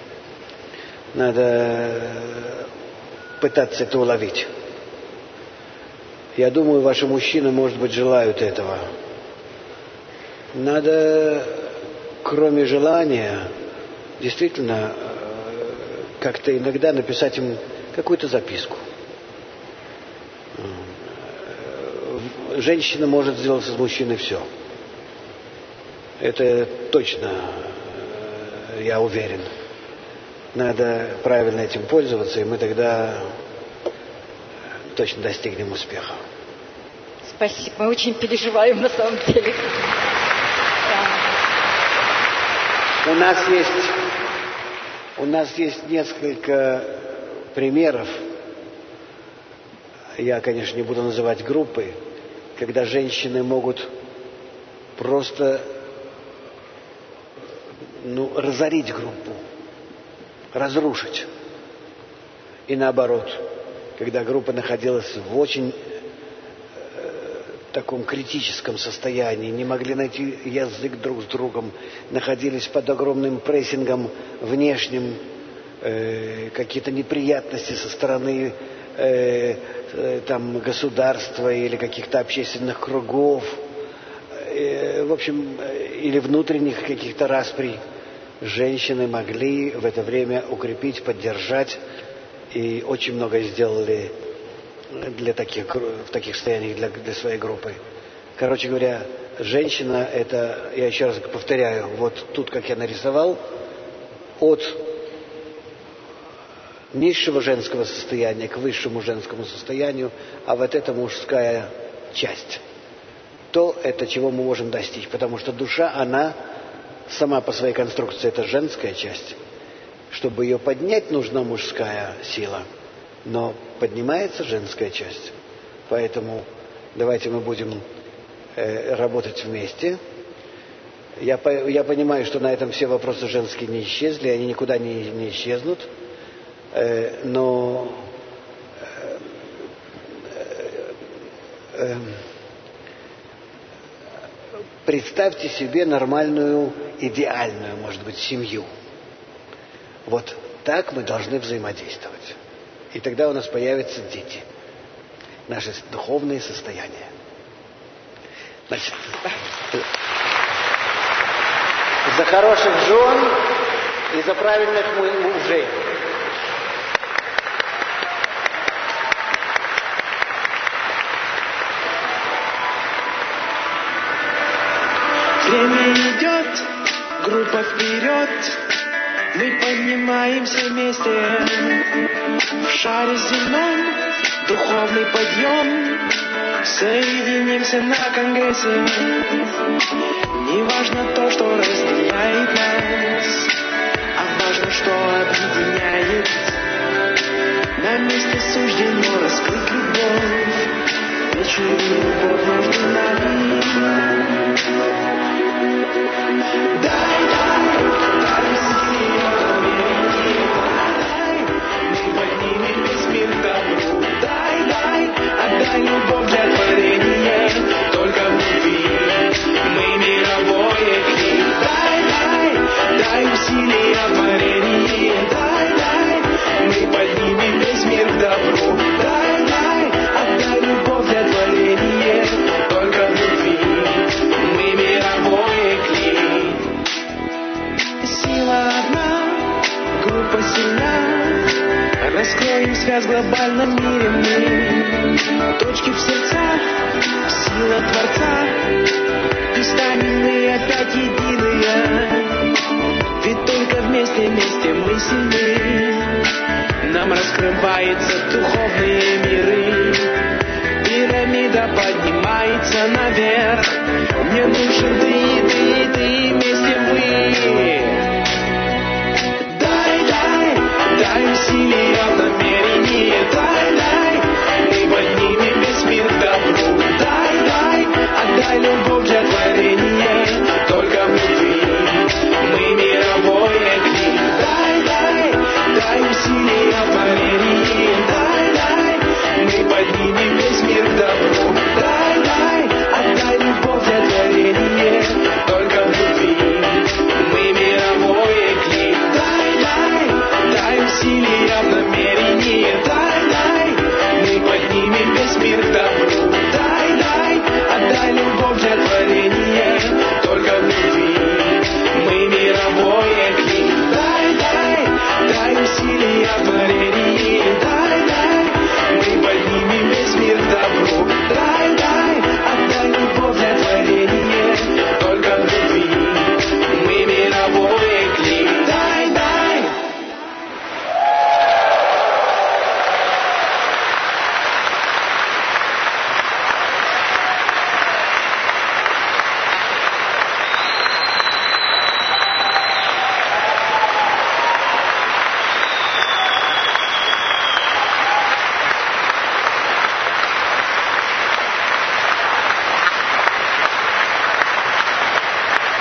Надо пытаться это уловить. Я думаю, ваши мужчины, может быть, желают этого. Надо, кроме желания, действительно как-то иногда написать им какую-то записку. Женщина может сделать из мужчины все. Это точно, я уверен. Надо правильно этим пользоваться, и мы тогда точно достигнем успеха. Спасибо. Мы очень переживаем на самом деле. У нас есть несколько примеров. Я, конечно, не буду называть группы, когда женщины могут просто разорить группу, разрушить. И наоборот, когда группа находилась в очень таком критическом состоянии, не могли найти язык друг с другом, находились под огромным прессингом внешним, какие-то неприятности со стороны там, государства или каких-то общественных кругов, в общем, или внутренних каких-то расприй, женщины могли в это время укрепить, поддержать, и очень много сделали в таких состояниях для своей группы. Короче говоря, женщина — это, я еще раз повторяю, вот тут, как я нарисовал, от низшего женского состояния к высшему женскому состоянию, а вот это мужская часть. То это, чего мы можем достичь, потому что душа, она сама по своей конструкции — это женская часть. Чтобы ее поднять, нужна мужская сила, но поднимается женская часть. Поэтому давайте мы будем работать вместе. Я понимаю, что на этом все вопросы женские не исчезли, они никуда не исчезнут, но представьте себе нормальную, идеальную, может быть, семью. Вот так мы должны взаимодействовать. И тогда у нас появятся дети. Наши духовные состояния. Значит, за хороших жен и за правильных мужей. Время идет, группа вперед, мы поднимаемся вместе. В шаре земном духовный подъем, соединимся на конгрессе. Не важно то, что разделяет нас, а важно, что объединяет. На месте суждено раскрыть любовь, вечную любовь между нами. Дай силы, мы поднимем весь мир к добру. Отдай любовь для творения, только в любви мы мировое книг. Дай усилия в творении, мы поднимем весь мир к добру. Отдай любовь для творения, только в любви мы мировое книг. Сила одна, группа сильна, раскроем связь в глобальном мире мы. Точки в сердцах, сила Творца, и станем мы опять единые. Ведь только вместе мы сильны. Нам раскрываются духовные миры. Пирамида поднимается наверх. Мне нужен ты, вместе вы.